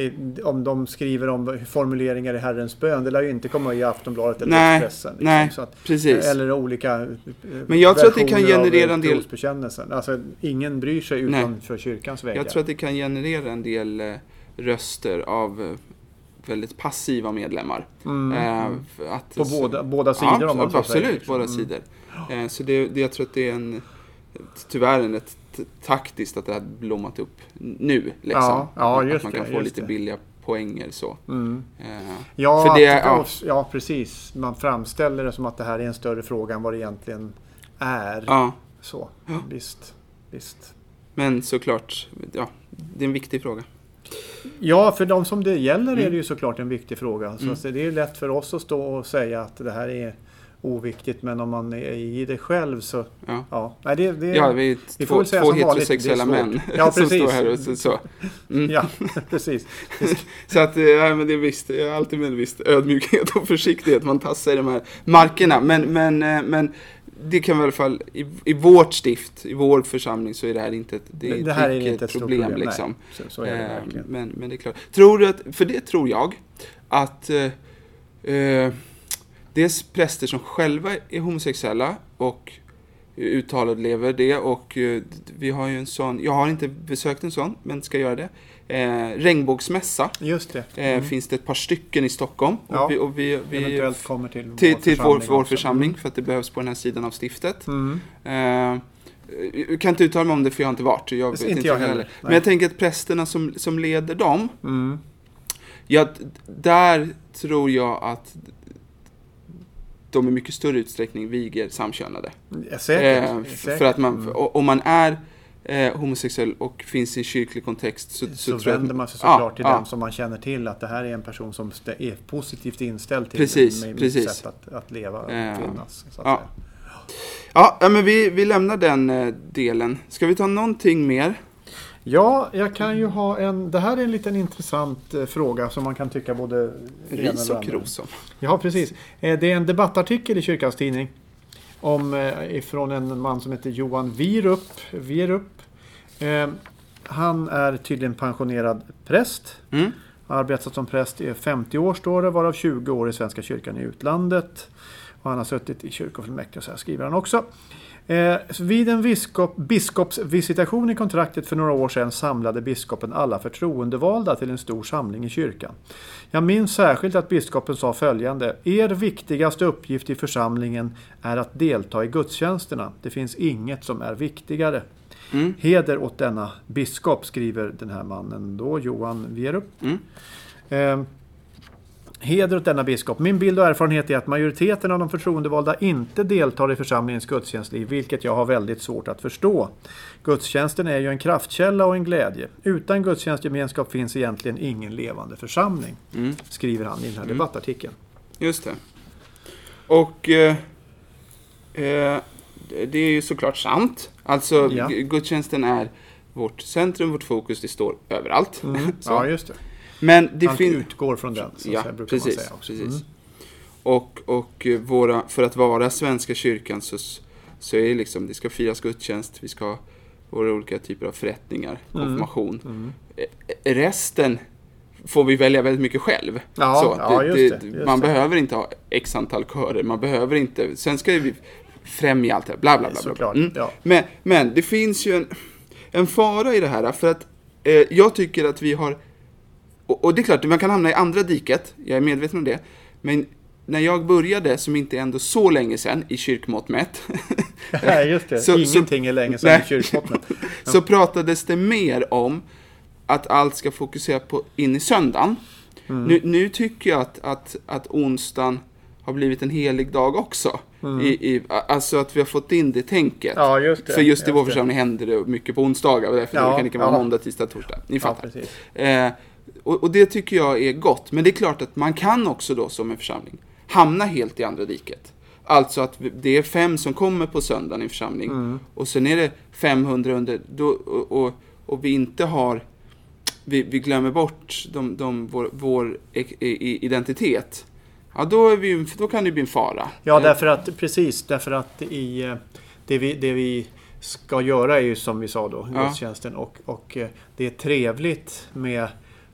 Speaker 2: Om de skriver om formuleringar i Herrens bön, det lär ju inte komma i Aftonbladet eller
Speaker 1: nej,
Speaker 2: Expressen. Liksom,
Speaker 1: nej,
Speaker 2: så att,
Speaker 1: precis.
Speaker 2: Eller olika
Speaker 1: Men jag tror att det kan generera en del...
Speaker 2: Alltså, ingen bryr sig utanför kyrkans väggar.
Speaker 1: Jag tror att det kan generera en del eh, röster av... Eh, väldigt passiva medlemmar. Mm, eh, att,
Speaker 2: på
Speaker 1: så,
Speaker 2: båda, båda sidor
Speaker 1: ja,
Speaker 2: om man så
Speaker 1: absolut,
Speaker 2: säger.
Speaker 1: båda mm. sidor. Eh, så det, det, jag tror att det är en tyvärr en ett taktiskt att det har blommat upp nu. Liksom.
Speaker 2: Ja, ja, just
Speaker 1: att man kan
Speaker 2: det,
Speaker 1: få lite
Speaker 2: det.
Speaker 1: billiga poänger så.
Speaker 2: Mm.
Speaker 1: Eh,
Speaker 2: ja,
Speaker 1: för det,
Speaker 2: att,
Speaker 1: ja.
Speaker 2: ja, precis. Man framställer det som att det här är en större fråga än vad det egentligen är.
Speaker 1: Ja.
Speaker 2: Så,
Speaker 1: ja.
Speaker 2: visst, visst.
Speaker 1: Men såklart, ja, det är en viktig fråga.
Speaker 2: Ja, för de som det gäller
Speaker 1: mm.
Speaker 2: är det ju såklart en viktig fråga. Så mm. det är lätt för oss att stå och säga att det här är oviktigt, men om man är i det själv så...
Speaker 1: Ja,
Speaker 2: ja. Nej, det, det,
Speaker 1: ja vi är
Speaker 2: vi
Speaker 1: två, två heterosexuella män
Speaker 2: ja,
Speaker 1: som står här och så. så.
Speaker 2: Mm. Ja, precis.
Speaker 1: Så att, ja, men det är visst, jag har alltid med visst ödmjukhet och försiktighet. Man tassar i de här markerna, men, men, men det kan i alla fall, i, i vårt stift, i vår församling så är det här inte ett, det är
Speaker 2: det här
Speaker 1: ett,
Speaker 2: är inte
Speaker 1: ett problem. problem liksom.
Speaker 2: Så, så är det verkligen.
Speaker 1: Men, men det är klart. Tror du att, för det tror jag, att eh, eh, dels präster som själva är homosexuella och uttalat lever det, och uh, vi har ju en sån, jag har inte besökt en sån men ska göra det, eh, regnbågsmässa.
Speaker 2: Just det.
Speaker 1: Mm. Eh, finns det ett par stycken i Stockholm
Speaker 2: ja.
Speaker 1: och vi, och vi, vi
Speaker 2: eventuellt kommer till vår
Speaker 1: till, till
Speaker 2: församling,
Speaker 1: vår, vår församling för att det behövs på den här sidan av stiftet.
Speaker 2: Mm.
Speaker 1: Eh, jag kan inte uttala mig om det för jag har inte varit. Jag vet
Speaker 2: inte
Speaker 1: inte
Speaker 2: jag heller.
Speaker 1: heller. Men jag tänker att prästerna som, som leder dem,
Speaker 2: mm.
Speaker 1: ja, där tror jag att de i mycket större utsträckning viger samkönade.
Speaker 2: Ja, säkert.
Speaker 1: Eh,
Speaker 2: säkert.
Speaker 1: För att man, om man är eh, homosexuell och finns i en kyrklig kontext så, så,
Speaker 2: så
Speaker 1: tror
Speaker 2: vänder
Speaker 1: jag,
Speaker 2: man sig såklart
Speaker 1: ja,
Speaker 2: till
Speaker 1: ja.
Speaker 2: den som man känner till att det här är en person som är positivt inställd till
Speaker 1: precis,
Speaker 2: med
Speaker 1: precis.
Speaker 2: sätt att, att leva och
Speaker 1: eh,
Speaker 2: finnas. Så att
Speaker 1: ja. Ja, ja, men vi, vi lämnar den eh, delen. Ska vi ta någonting mer?
Speaker 2: Ja, jag kan ju ha en... Det här är en liten intressant eh, fråga som man kan tycka både...
Speaker 1: Ris och ros om.
Speaker 2: Ja, precis. Eh, det är en debattartikel i Kyrkans Tidning om, eh, ifrån en man som heter Johan Wierup. Wierup. Eh, han är tydligen pensionerad präst.
Speaker 1: Mm.
Speaker 2: Har arbetat som präst i femtio år, står det, varav tjugo år i Svenska kyrkan i utlandet. Och han har suttit i kyrkofullmäktige, så här skriver han också. Eh, vid en biskop, biskopsvisitation i kontraktet för några år sedan samlade biskopen alla förtroendevalda till en stor samling i kyrkan. Jag minns särskilt att biskopen sa följande: er viktigaste uppgift i församlingen är att delta i gudstjänsterna. Det finns inget som är viktigare.
Speaker 1: Mm.
Speaker 2: Heder åt denna biskop, skriver den här mannen då, Johan Wierup.
Speaker 1: Mm.
Speaker 2: Eh, Heder åt denna biskop. Min bild och erfarenhet är att majoriteten av de förtroendevalda inte deltar i församlingens gudstjänstliv, vilket jag har väldigt svårt att förstå. Gudstjänsten är ju en kraftkälla och en glädje. Utan gudstjänstgemenskap finns egentligen ingen levande församling, mm. skriver han i den här mm. debattartikeln.
Speaker 1: Just det. Och eh, eh, det är ju såklart sant. Alltså ja. Gudstjänsten är vårt centrum, vårt fokus, det står överallt.
Speaker 2: Mm. Ja, just det.
Speaker 1: Men det
Speaker 2: Allt
Speaker 1: fin-
Speaker 2: utgår från den, så
Speaker 1: ja,
Speaker 2: brukar
Speaker 1: precis,
Speaker 2: man säga också.
Speaker 1: Precis. Mm. Och, och våra, för att vara Svenska kyrkan så, så är det liksom, det ska firas gudstjänst, vi ska ha våra olika typer av förrättningar, konfirmation. Mm. Mm. Resten får vi välja väldigt mycket själv.
Speaker 2: Ja,
Speaker 1: så,
Speaker 2: ja,
Speaker 1: det,
Speaker 2: just
Speaker 1: det,
Speaker 2: just
Speaker 1: man
Speaker 2: det.
Speaker 1: behöver inte ha x antal körer, man behöver inte, sen ska vi främja allt det här, bla bla bla. bla, bla. Mm.
Speaker 2: Ja.
Speaker 1: Men, men det finns ju en, en fara i det här, för att eh, jag tycker att vi har, och, och det är klart, man kan hamna i andra diket, jag är medveten om det, men när jag började, som inte är ändå så länge sedan, i kyrkmått mätt.
Speaker 2: Ja, just det. Så, Ingenting så, är länge sedan nej, i kyrkmått mätt. Ja.
Speaker 1: Så pratades det mer om att allt ska fokusera på in i söndagen. Mm. Nu, nu tycker jag att, att, att onsdagen har blivit en helig dag också. Mm. I, i, alltså att vi har fått in det tänket.
Speaker 2: Ja, just det.
Speaker 1: För just, just i vår
Speaker 2: det.
Speaker 1: församling händer det mycket på onsdagar. Och därför ja, kan det kan vara ja. måndag, tisdag, torsdag. Ni fattar. Ja, eh, och, och det tycker jag är gott. Men det är klart att man kan också då som en församling hamna helt i andra diket. Alltså att det är fem som kommer på söndagen i församling. Mm. Och sen är det femhundra under. Då, och, och, och vi inte har... Vi, vi glömmer bort de, de, vår, vår identitet. Ja, då, är vi, då kan det bli en fara.
Speaker 2: Ja, därför att, precis. Därför att i, det, vi, det vi ska göra är ju som vi sa då,
Speaker 1: ja.
Speaker 2: gudstjänsten. Och, och det är trevligt med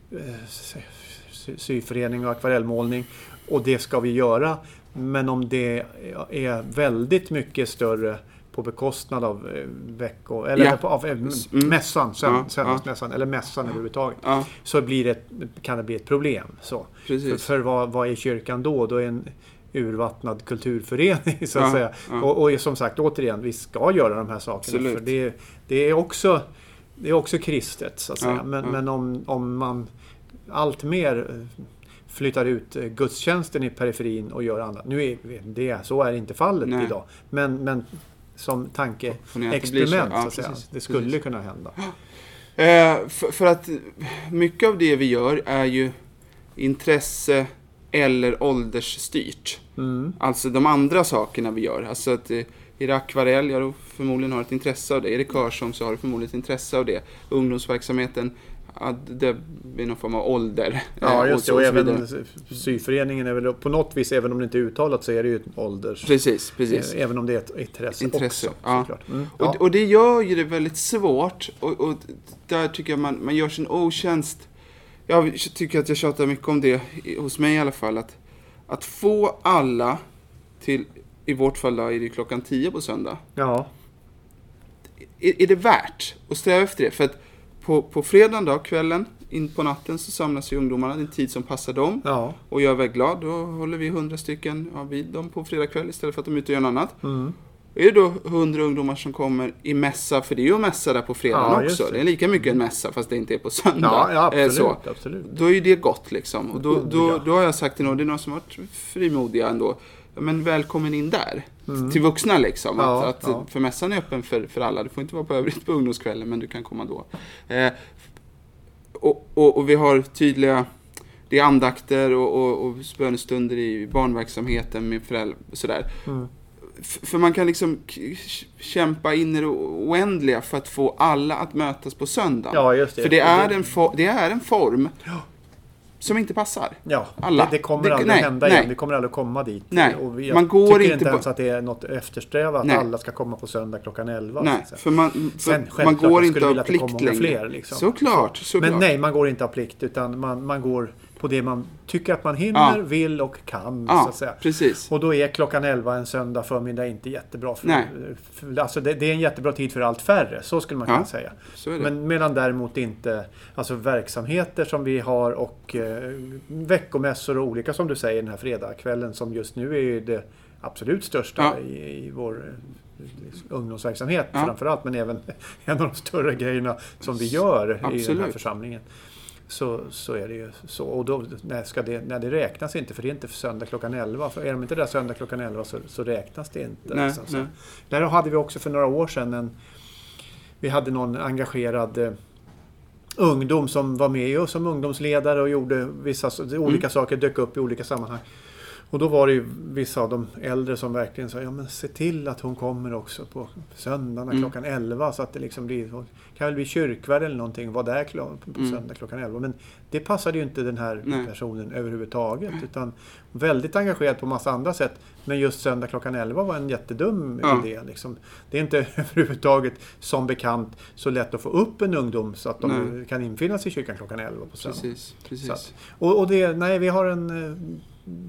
Speaker 2: syförening och akvarellmålning. Och det ska vi göra. Men om det är väldigt mycket större på bekostnad av eh, vecko eller
Speaker 1: ja.
Speaker 2: på, av eh, mässan, mm. söndagsmässan ja. eller mässan överhuvudtaget, ja. så blir det, kan det bli ett problem. Så. För, för vad, vad är kyrkan då? Då är en urvattnad kulturförening så att ja. säga. Ja. Och, och som sagt, återigen, vi ska göra de här sakerna. Absolut. För det, det är också det är också kristet så att säga. Ja. Men, ja. men om, om man allt mer flyttar ut gudstjänsten i periferin och gör annat. Nu är det, så är inte fallet Nej. idag. Men, men som tankeexperiment så, ja, så att säga. Det skulle precis. kunna hända.
Speaker 1: Eh, för, för att mycket av det vi gör är ju intresse eller åldersstyrt. Mm. Alltså de andra sakerna vi gör. Alltså att eh, är det akvarell, ja, då förmodligen har ett intresse av det. Är det körsång så har du förmodligen ett intresse av det. Ungdomsverksamheten, ja, det blir någon form av ålder.
Speaker 2: Ja, just det. Och, och även syföreningen är väl på något vis, även om det inte är uttalat, så är det ju ett ålders...
Speaker 1: Precis, precis.
Speaker 2: Även om det är ett intresse, intresse också.
Speaker 1: Ja. Mm. Och, och det gör ju det väldigt svårt. Och, och där tycker jag man, man gör sin otjänst. Jag tycker att jag tjatar mycket om det, hos mig i alla fall. Att, att få alla till, i vårt fall då, är det klockan tio på söndag.
Speaker 2: Ja.
Speaker 1: Är, är det värt att sträva efter det? För att På, på fredagen då, kvällen, in på natten, så samlas ju ungdomarna. Det är en tid som passar dem. Ja. Och jag är väldigt glad. Då håller vi hundra stycken ja, vid dem på fredag kväll istället för att de är ute och gör något annat. Mm. Är det då hundra ungdomar som kommer i mässa, för det är ju mässa där på fredagen ja, också. Det. det är lika mycket en mässa fast det inte är på söndag.
Speaker 2: Ja, ja absolut,
Speaker 1: så.
Speaker 2: absolut.
Speaker 1: Då är ju det gott liksom. Och då, då, då har jag sagt till någon, det är någon som har varit frimodiga ändå. Men välkommen in där. Mm. Till vuxna liksom. Ja, att, att, ja. För mässan är öppen för, för alla. Du får inte vara på övrigt på ungdomskvällen, men du kan komma då. Eh, och, och, och vi har tydliga det är andakter och, och, och bönestunder i barnverksamheten med föräldrar och sådär. Mm. F- för man kan liksom k- kämpa in i det oändliga för att få alla att mötas på söndagen.
Speaker 2: Ja, just det.
Speaker 1: För det är en, for- det är en form... Ja. Som inte passar.
Speaker 2: Ja,
Speaker 1: alla.
Speaker 2: Det, det kommer det, aldrig
Speaker 1: nej,
Speaker 2: hända
Speaker 1: nej.
Speaker 2: igen. Det kommer aldrig komma dit.
Speaker 1: Nej,
Speaker 2: och vi,
Speaker 1: man går
Speaker 2: tycker
Speaker 1: inte
Speaker 2: inte ens att det är något eftersträva att
Speaker 1: nej.
Speaker 2: alla ska komma på söndag klockan elva.
Speaker 1: Nej, för man, för
Speaker 2: Sen,
Speaker 1: man går inte av plikt längre.
Speaker 2: Fler, liksom.
Speaker 1: Såklart, såklart.
Speaker 2: Men nej, man går inte av plikt utan man, man går på det man tycker att man hinner, ja. vill och kan.
Speaker 1: Ja,
Speaker 2: så att säga.
Speaker 1: Precis.
Speaker 2: Och då är klockan elva en söndag förmiddag inte jättebra. För,
Speaker 1: nej.
Speaker 2: för, alltså det, det är en jättebra tid för allt färre, så skulle man kunna ja, säga. Men medan däremot inte, alltså verksamheter som vi har och eh, veckomässor och olika som du säger den här fredagskvällen som just nu är ju det absolut största ja. i, i vår ungdomsverksamhet ja. framförallt, men även en av de större grejerna som vi gör absolut. i den här församlingen. Så, så är det ju så. Och då när, ska det, när det räknas inte, för det är inte för söndag klockan elva. För är de inte där söndag klockan elva så, så räknas det inte.
Speaker 1: Nej,
Speaker 2: alltså.
Speaker 1: nej.
Speaker 2: Där hade vi också för några år sedan en, vi hade någon engagerad eh, ungdom som var med och som ungdomsledare och gjorde vissa olika mm. saker, dök upp i olika sammanhang. Och då var det ju vissa av de äldre som verkligen sa, ja men se till att hon kommer också på söndagarna mm. klockan elva så att det liksom blir, kan väl bli kyrkvärd eller någonting, var där på mm. söndag klockan elva. Men det passade ju inte den här Nej. personen överhuvudtaget, utan väldigt engagerad på massa andra sätt. Men just söndag klockan elva var en jättedum ja. idé. Liksom. Det är inte överhuvudtaget som bekant så lätt att få upp en ungdom så att de nej. kan infinna sig i kyrkan klockan elva på söndag.
Speaker 1: Precis, precis.
Speaker 2: Så, och, och det, nej vi har en...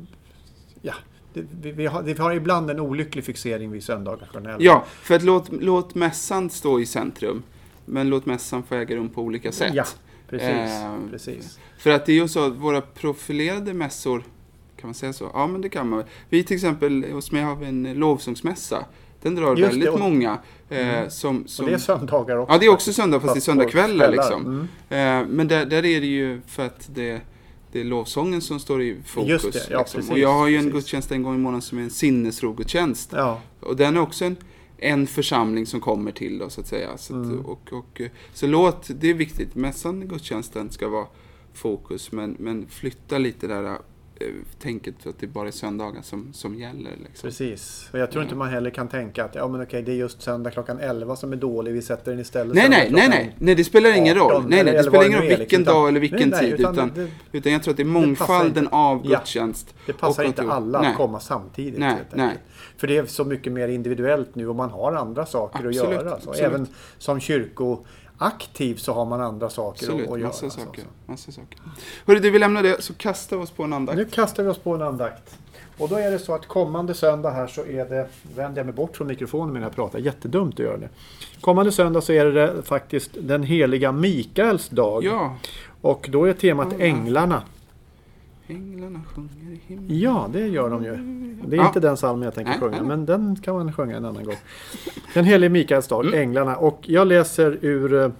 Speaker 2: Ja, det, vi, vi, har, vi har ibland en olycklig fixering vid söndagar klockan elva.
Speaker 1: Ja, för att låt, låt mässan stå i centrum. Men låt mässan få äga rum på olika sätt.
Speaker 2: Ja, precis.
Speaker 1: Eh,
Speaker 2: precis.
Speaker 1: För att det är ju så att våra profilerade mässor, kan man säga så? Ja, men det kan man. Vi till exempel, hos mig har vi en lovsångsmässa. Den drar Just väldigt det, och, eh, mm. som, som...
Speaker 2: Och det är söndagar också.
Speaker 1: Ja, det är också söndag, fast, fast det är söndagkvällar liksom. Mm. Eh, men där, där är det ju för att det... Det är lovsången som står i fokus.
Speaker 2: Just det, ja,
Speaker 1: liksom.
Speaker 2: precis,
Speaker 1: och jag har ju en
Speaker 2: precis.
Speaker 1: gudstjänst en gång i månaden som är en sinnesrogudstjänst.
Speaker 2: Ja.
Speaker 1: Och den är också en, en församling som kommer till då, så att säga. Så, att,
Speaker 2: mm.
Speaker 1: och, och, så låt, det är viktigt. Mässan, gudstjänsten ska vara fokus. Men, men flytta lite där äh, tänket för att det bara är söndagar som, som gäller. Liksom.
Speaker 2: Precis. Och jag tror inte man heller kan tänka att ja, men okej, det är just söndag klockan elva som är dålig. Vi sätter den istället.
Speaker 1: Nej, nej, nej, nej. Nej, det spelar ingen roll. Nej, nej, det spelar ingen roll vilken liksom, dag eller vilken nej, nej, tid. Utan, utan, det, utan jag tror att det är mångfalden det av gudstjänst.
Speaker 2: Ja, det passar inte alla nej. att komma samtidigt.
Speaker 1: Nej, nej.
Speaker 2: För det är så mycket mer individuellt nu och man har andra saker absolut, att göra. Så även som kyrko aktiv så har man andra saker
Speaker 1: absolut,
Speaker 2: att göra.
Speaker 1: Massa saker, massa saker. Hörru du, vi lämnar det så kastar vi oss på en andakt.
Speaker 2: Nu kastar vi oss på en andakt. Och då är det så att kommande söndag här så är det, vänder jag mig bort från mikrofonen när jag pratar, jättedumt att göra det. Kommande söndag så är det faktiskt den heliga Mikaels dag.
Speaker 1: Ja.
Speaker 2: Och då är temat ja. änglarna.
Speaker 1: Änglarna sjunger i himlen.
Speaker 2: Ja, det gör de ju. Det är
Speaker 1: ja.
Speaker 2: inte den psalmen jag tänker
Speaker 1: nej,
Speaker 2: sjunga,
Speaker 1: nej.
Speaker 2: men den kan man sjunga en annan gång. Den helige Mikaels dag, mm. änglarna. Och jag läser ur,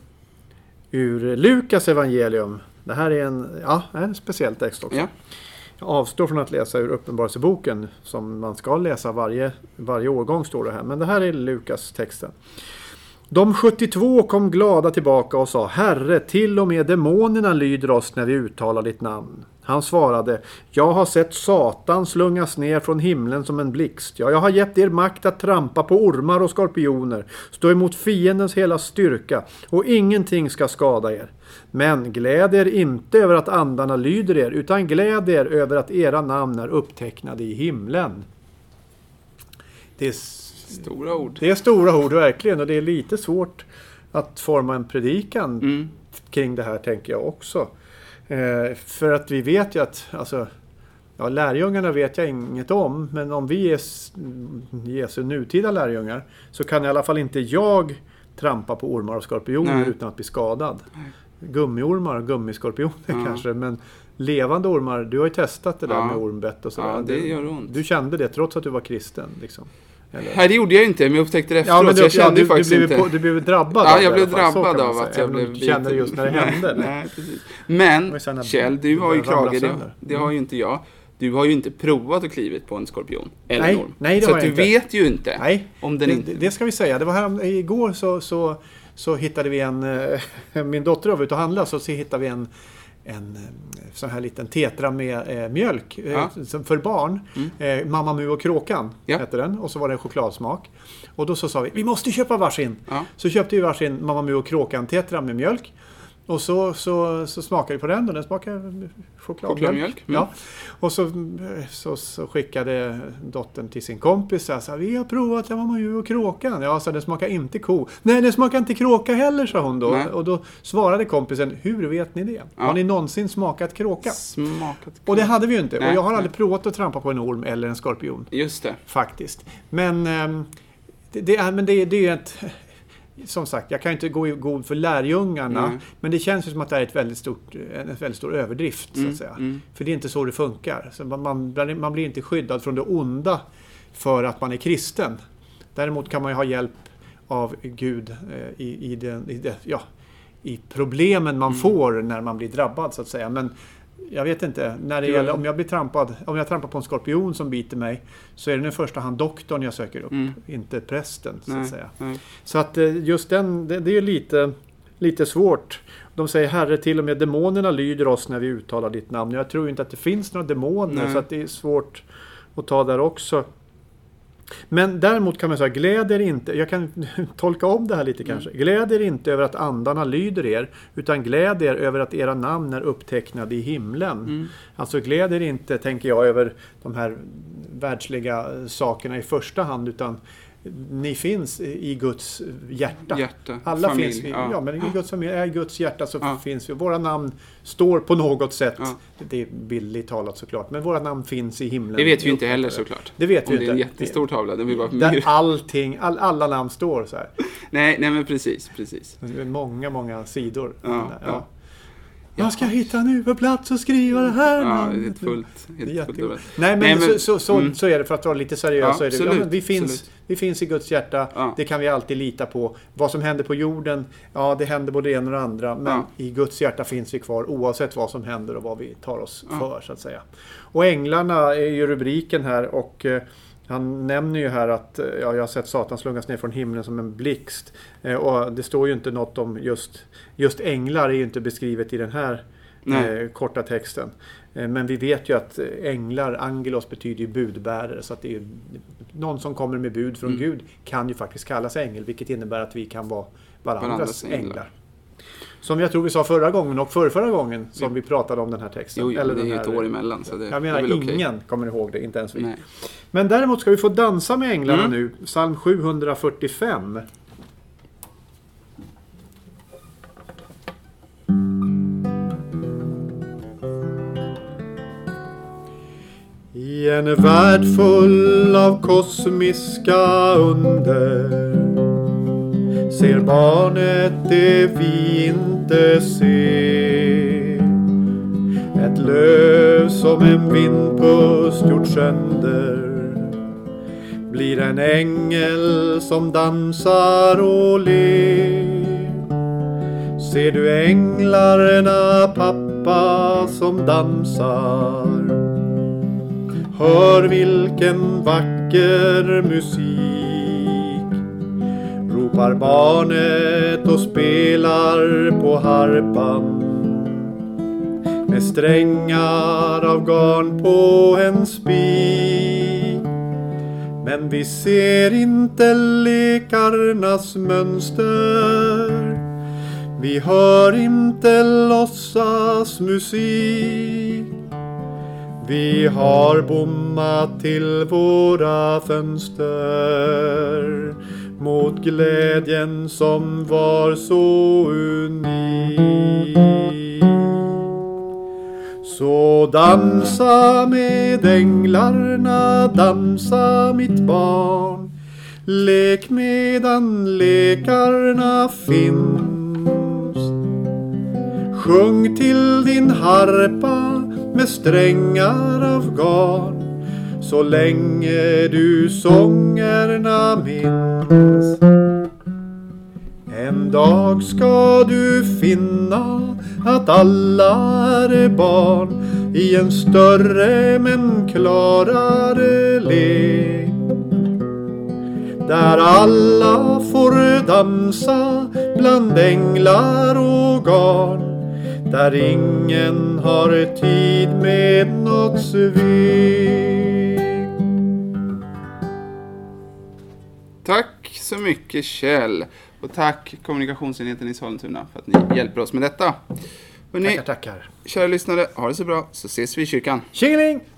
Speaker 2: ur Lukas evangelium. Det här är en, ja, en speciell text också.
Speaker 1: Ja.
Speaker 2: Jag avstår från att läsa ur Uppenbarelseboken som man ska läsa varje, varje årgång står det här. Men det här är Lukas texten. De sjuttiotvå kom glada tillbaka och sa: Herre, till och med demonerna lyder oss när vi uttalar ditt namn. Han svarade: Jag har sett Satan slungas ner från himlen som en blixt. Ja, jag har gett er makt att trampa på ormar och skorpioner, stå emot fiendens hela styrka, och ingenting ska skada er. Men gläd er inte över att andarna lyder er, utan gläd er över att era namn är upptecknade i himlen. Det är
Speaker 1: stora ord.
Speaker 2: Det är stora ord verkligen, och det är lite svårt att forma en predikan mm. kring det här, tänker jag också. Eh, för att vi vet ju att, alltså, ja, lärjungarna vet jag inget om, men om vi är Jesu nutida lärjungar så kan i alla fall inte jag trampa på ormar och skorpioner Nej. utan att bli skadad. Nej. Gummiormar och gummiskorpioner ja. kanske, men levande ormar, du har ju testat det där ja. med ormbett och sådär.
Speaker 1: Ja, det gör ont.
Speaker 2: Du kände det trots att du var kristen, liksom.
Speaker 1: Eller? Nej, det gjorde jag inte, men jag upptäckte det efteråt.
Speaker 2: Ja, men du,
Speaker 1: jag kände
Speaker 2: ja, du,
Speaker 1: faktiskt
Speaker 2: du blev,
Speaker 1: inte.
Speaker 2: På, du blev drabbad
Speaker 1: ja,
Speaker 2: av
Speaker 1: jag
Speaker 2: det.
Speaker 1: blev drabbad av att jag blev...
Speaker 2: Du kände det just när det hände.
Speaker 1: Nej, precis. Men, Kjell, du har ju krage. Det, det har ju inte jag. Du har ju inte provat att klivit på en skorpion. Eller
Speaker 2: nej,
Speaker 1: en orm.
Speaker 2: nej, det
Speaker 1: så
Speaker 2: har
Speaker 1: att
Speaker 2: jag
Speaker 1: du
Speaker 2: inte.
Speaker 1: vet ju inte
Speaker 2: nej,
Speaker 1: om den
Speaker 2: det,
Speaker 1: inte...
Speaker 2: det ska vi säga. Det var här, igår så, så, så hittade vi en... Min dotter var ute och handlade, så hittade vi en... en sån här liten tetra med eh, mjölk ja. eh, för barn. Mm. Eh, Mamma Mu och Kråkan ja. hette den. Och så var det en chokladsmak. Och då så sa vi, vi måste köpa varsin. Ja. Så köpte vi varsin Mamma Mu och Kråkan tetra med mjölk. Och så, så, så smakade vi på den och den smakade chokladmjölk.
Speaker 1: chokladmjölk. Mm.
Speaker 2: Ja. Och så, så, så skickade dottern till sin kompis och sa, vi har provat Mamma Mu och Kråkan. Ja, så den smakar inte ko. Nej, den smakar inte kråka heller, sa hon då. Nej. Och då svarade kompisen, hur vet ni det? Ja. Har ni någonsin smakat kråka?
Speaker 1: Smakat kråka.
Speaker 2: Och det hade vi ju inte.
Speaker 1: Nej,
Speaker 2: och jag har
Speaker 1: nej.
Speaker 2: aldrig provat att trampa på en orm eller en skorpion.
Speaker 1: Just det.
Speaker 2: Faktiskt. Men, äm, det, det, är, men det, det är ett... Som sagt, jag kan inte gå i god för lärjungarna, mm. men det känns ju som att det är ett väldigt stort, en väldigt stor överdrift, mm. så att säga. Mm. För det är inte så det funkar. Så man, man, man blir inte skyddad från det onda för att man är kristen. Däremot kan man ju ha hjälp av Gud eh, i, i, den, i, det, ja, i problemen man mm. får när man blir drabbad, så att säga. Men jag vet inte, när det
Speaker 1: du,
Speaker 2: gäller, om jag blir trampad, om jag trampar på en skorpion som biter mig, så är det i första hand doktorn jag söker upp, mm. inte prästen, så
Speaker 1: nej,
Speaker 2: att säga.
Speaker 1: Nej.
Speaker 2: Så att just den, det, det är lite, lite svårt. De säger Herre, till och med demonerna lyder oss när vi uttalar ditt namn. Jag tror inte att det finns några demoner. Nej. Så att det är svårt att ta där också. Men däremot kan man säga, gläder inte, jag kan tolka om det här lite kanske. Mm. Gläder inte över att andarna lyder er, utan gläder över att era namn är upptecknade i himlen. Mm. Alltså gläder inte, tänker jag, över de här världsliga sakerna i första hand, utan ni finns i Guds hjärta.
Speaker 1: hjärta
Speaker 2: Alla
Speaker 1: familj,
Speaker 2: finns vi,
Speaker 1: ja.
Speaker 2: ja, men i Guds familj, är i Guds hjärta så
Speaker 1: ja.
Speaker 2: finns vi. Våra namn står på något sätt.
Speaker 1: Ja.
Speaker 2: Det är bildligt talat såklart, men våra namn finns i himlen.
Speaker 1: Det vet vi inte heller såklart.
Speaker 2: Det vet
Speaker 1: Om
Speaker 2: vi
Speaker 1: det
Speaker 2: inte.
Speaker 1: är en jättestor tavla, den vill bara
Speaker 2: där allting, all, alla namn står så här.
Speaker 1: Nej, nej men precis, precis.
Speaker 2: Det är många, många sidor.
Speaker 1: Ja,
Speaker 2: ja.
Speaker 1: ja.
Speaker 2: Jag ska hitta nu på plats och skriva det här.
Speaker 1: Ja, det är ett fullt. Helt fullt
Speaker 2: Nej, men, Nej, men så, så, så, mm. så är det, för att vara lite seriös.
Speaker 1: Ja,
Speaker 2: så är det.
Speaker 1: absolut,
Speaker 2: Ja, men vi, finns,
Speaker 1: absolut.
Speaker 2: vi finns i Guds hjärta.
Speaker 1: Ja.
Speaker 2: Det kan vi alltid lita på. Vad som händer på jorden, ja det händer både det ena och det andra. Men
Speaker 1: ja.
Speaker 2: i Guds hjärta finns vi kvar oavsett vad som händer och vad vi tar oss ja. för, så att säga. Och änglarna är ju rubriken här, och eh, han nämner ju här att ja, jag har sett Satan slungas ner från himlen som en blixt. Eh, och det står ju inte något om just, just änglar är ju inte beskrivet i den här Eh, korta texten. Eh, men vi vet ju att änglar, angelos, betyder ju budbärare, så att det är ju, någon som kommer med bud från mm. Gud kan ju faktiskt kallas ängel, vilket innebär att vi kan vara varandras, varandras änglar. änglar. Som jag tror vi sa förra gången och förra, förra gången som mm. vi pratade om den här texten.
Speaker 1: Jo, jo
Speaker 2: Eller
Speaker 1: det är ju
Speaker 2: här,
Speaker 1: ett år emellan. Så det,
Speaker 2: jag menar,
Speaker 1: det är
Speaker 2: ingen
Speaker 1: okay.
Speaker 2: kommer ihåg det, inte ens vi.
Speaker 1: Nej.
Speaker 2: Men däremot ska vi få dansa med änglarna
Speaker 1: mm.
Speaker 2: nu. Psalm sjuhundrafyrtiofem. I en värld full av kosmiska under ser barnet det vi inte ser. Ett löv som en vindpust gjort sönder blir en ängel som dansar och ler. Ser du änglarna, pappa, som dansar? Hör vilken vacker musik. Ropar barnet och spelar på harpan med strängar av garn på en spik. Men vi ser inte lekarnas mönster. Vi hör inte låtsas musik. Vi har bommat till våra fönster mot glädjen som var så unik. Så dansa med änglarna, dansa mitt barn. Lek medan lekarna finns. Sjung till din harpa med strängar av garn, så länge du sångerna minns. En dag ska du finna att alla är barn i en större men klarare lek, där alla får dansa bland änglar och garn, där ingen har tid med något svek.
Speaker 1: Tack så mycket, Kjell. Och tack kommunikationsenheten i Sollentuna för att ni hjälper oss med detta. Hörrni,
Speaker 2: tackar, tackar.
Speaker 1: Kära lyssnare, ha det så bra, så ses vi i kyrkan.
Speaker 2: Tjingeling!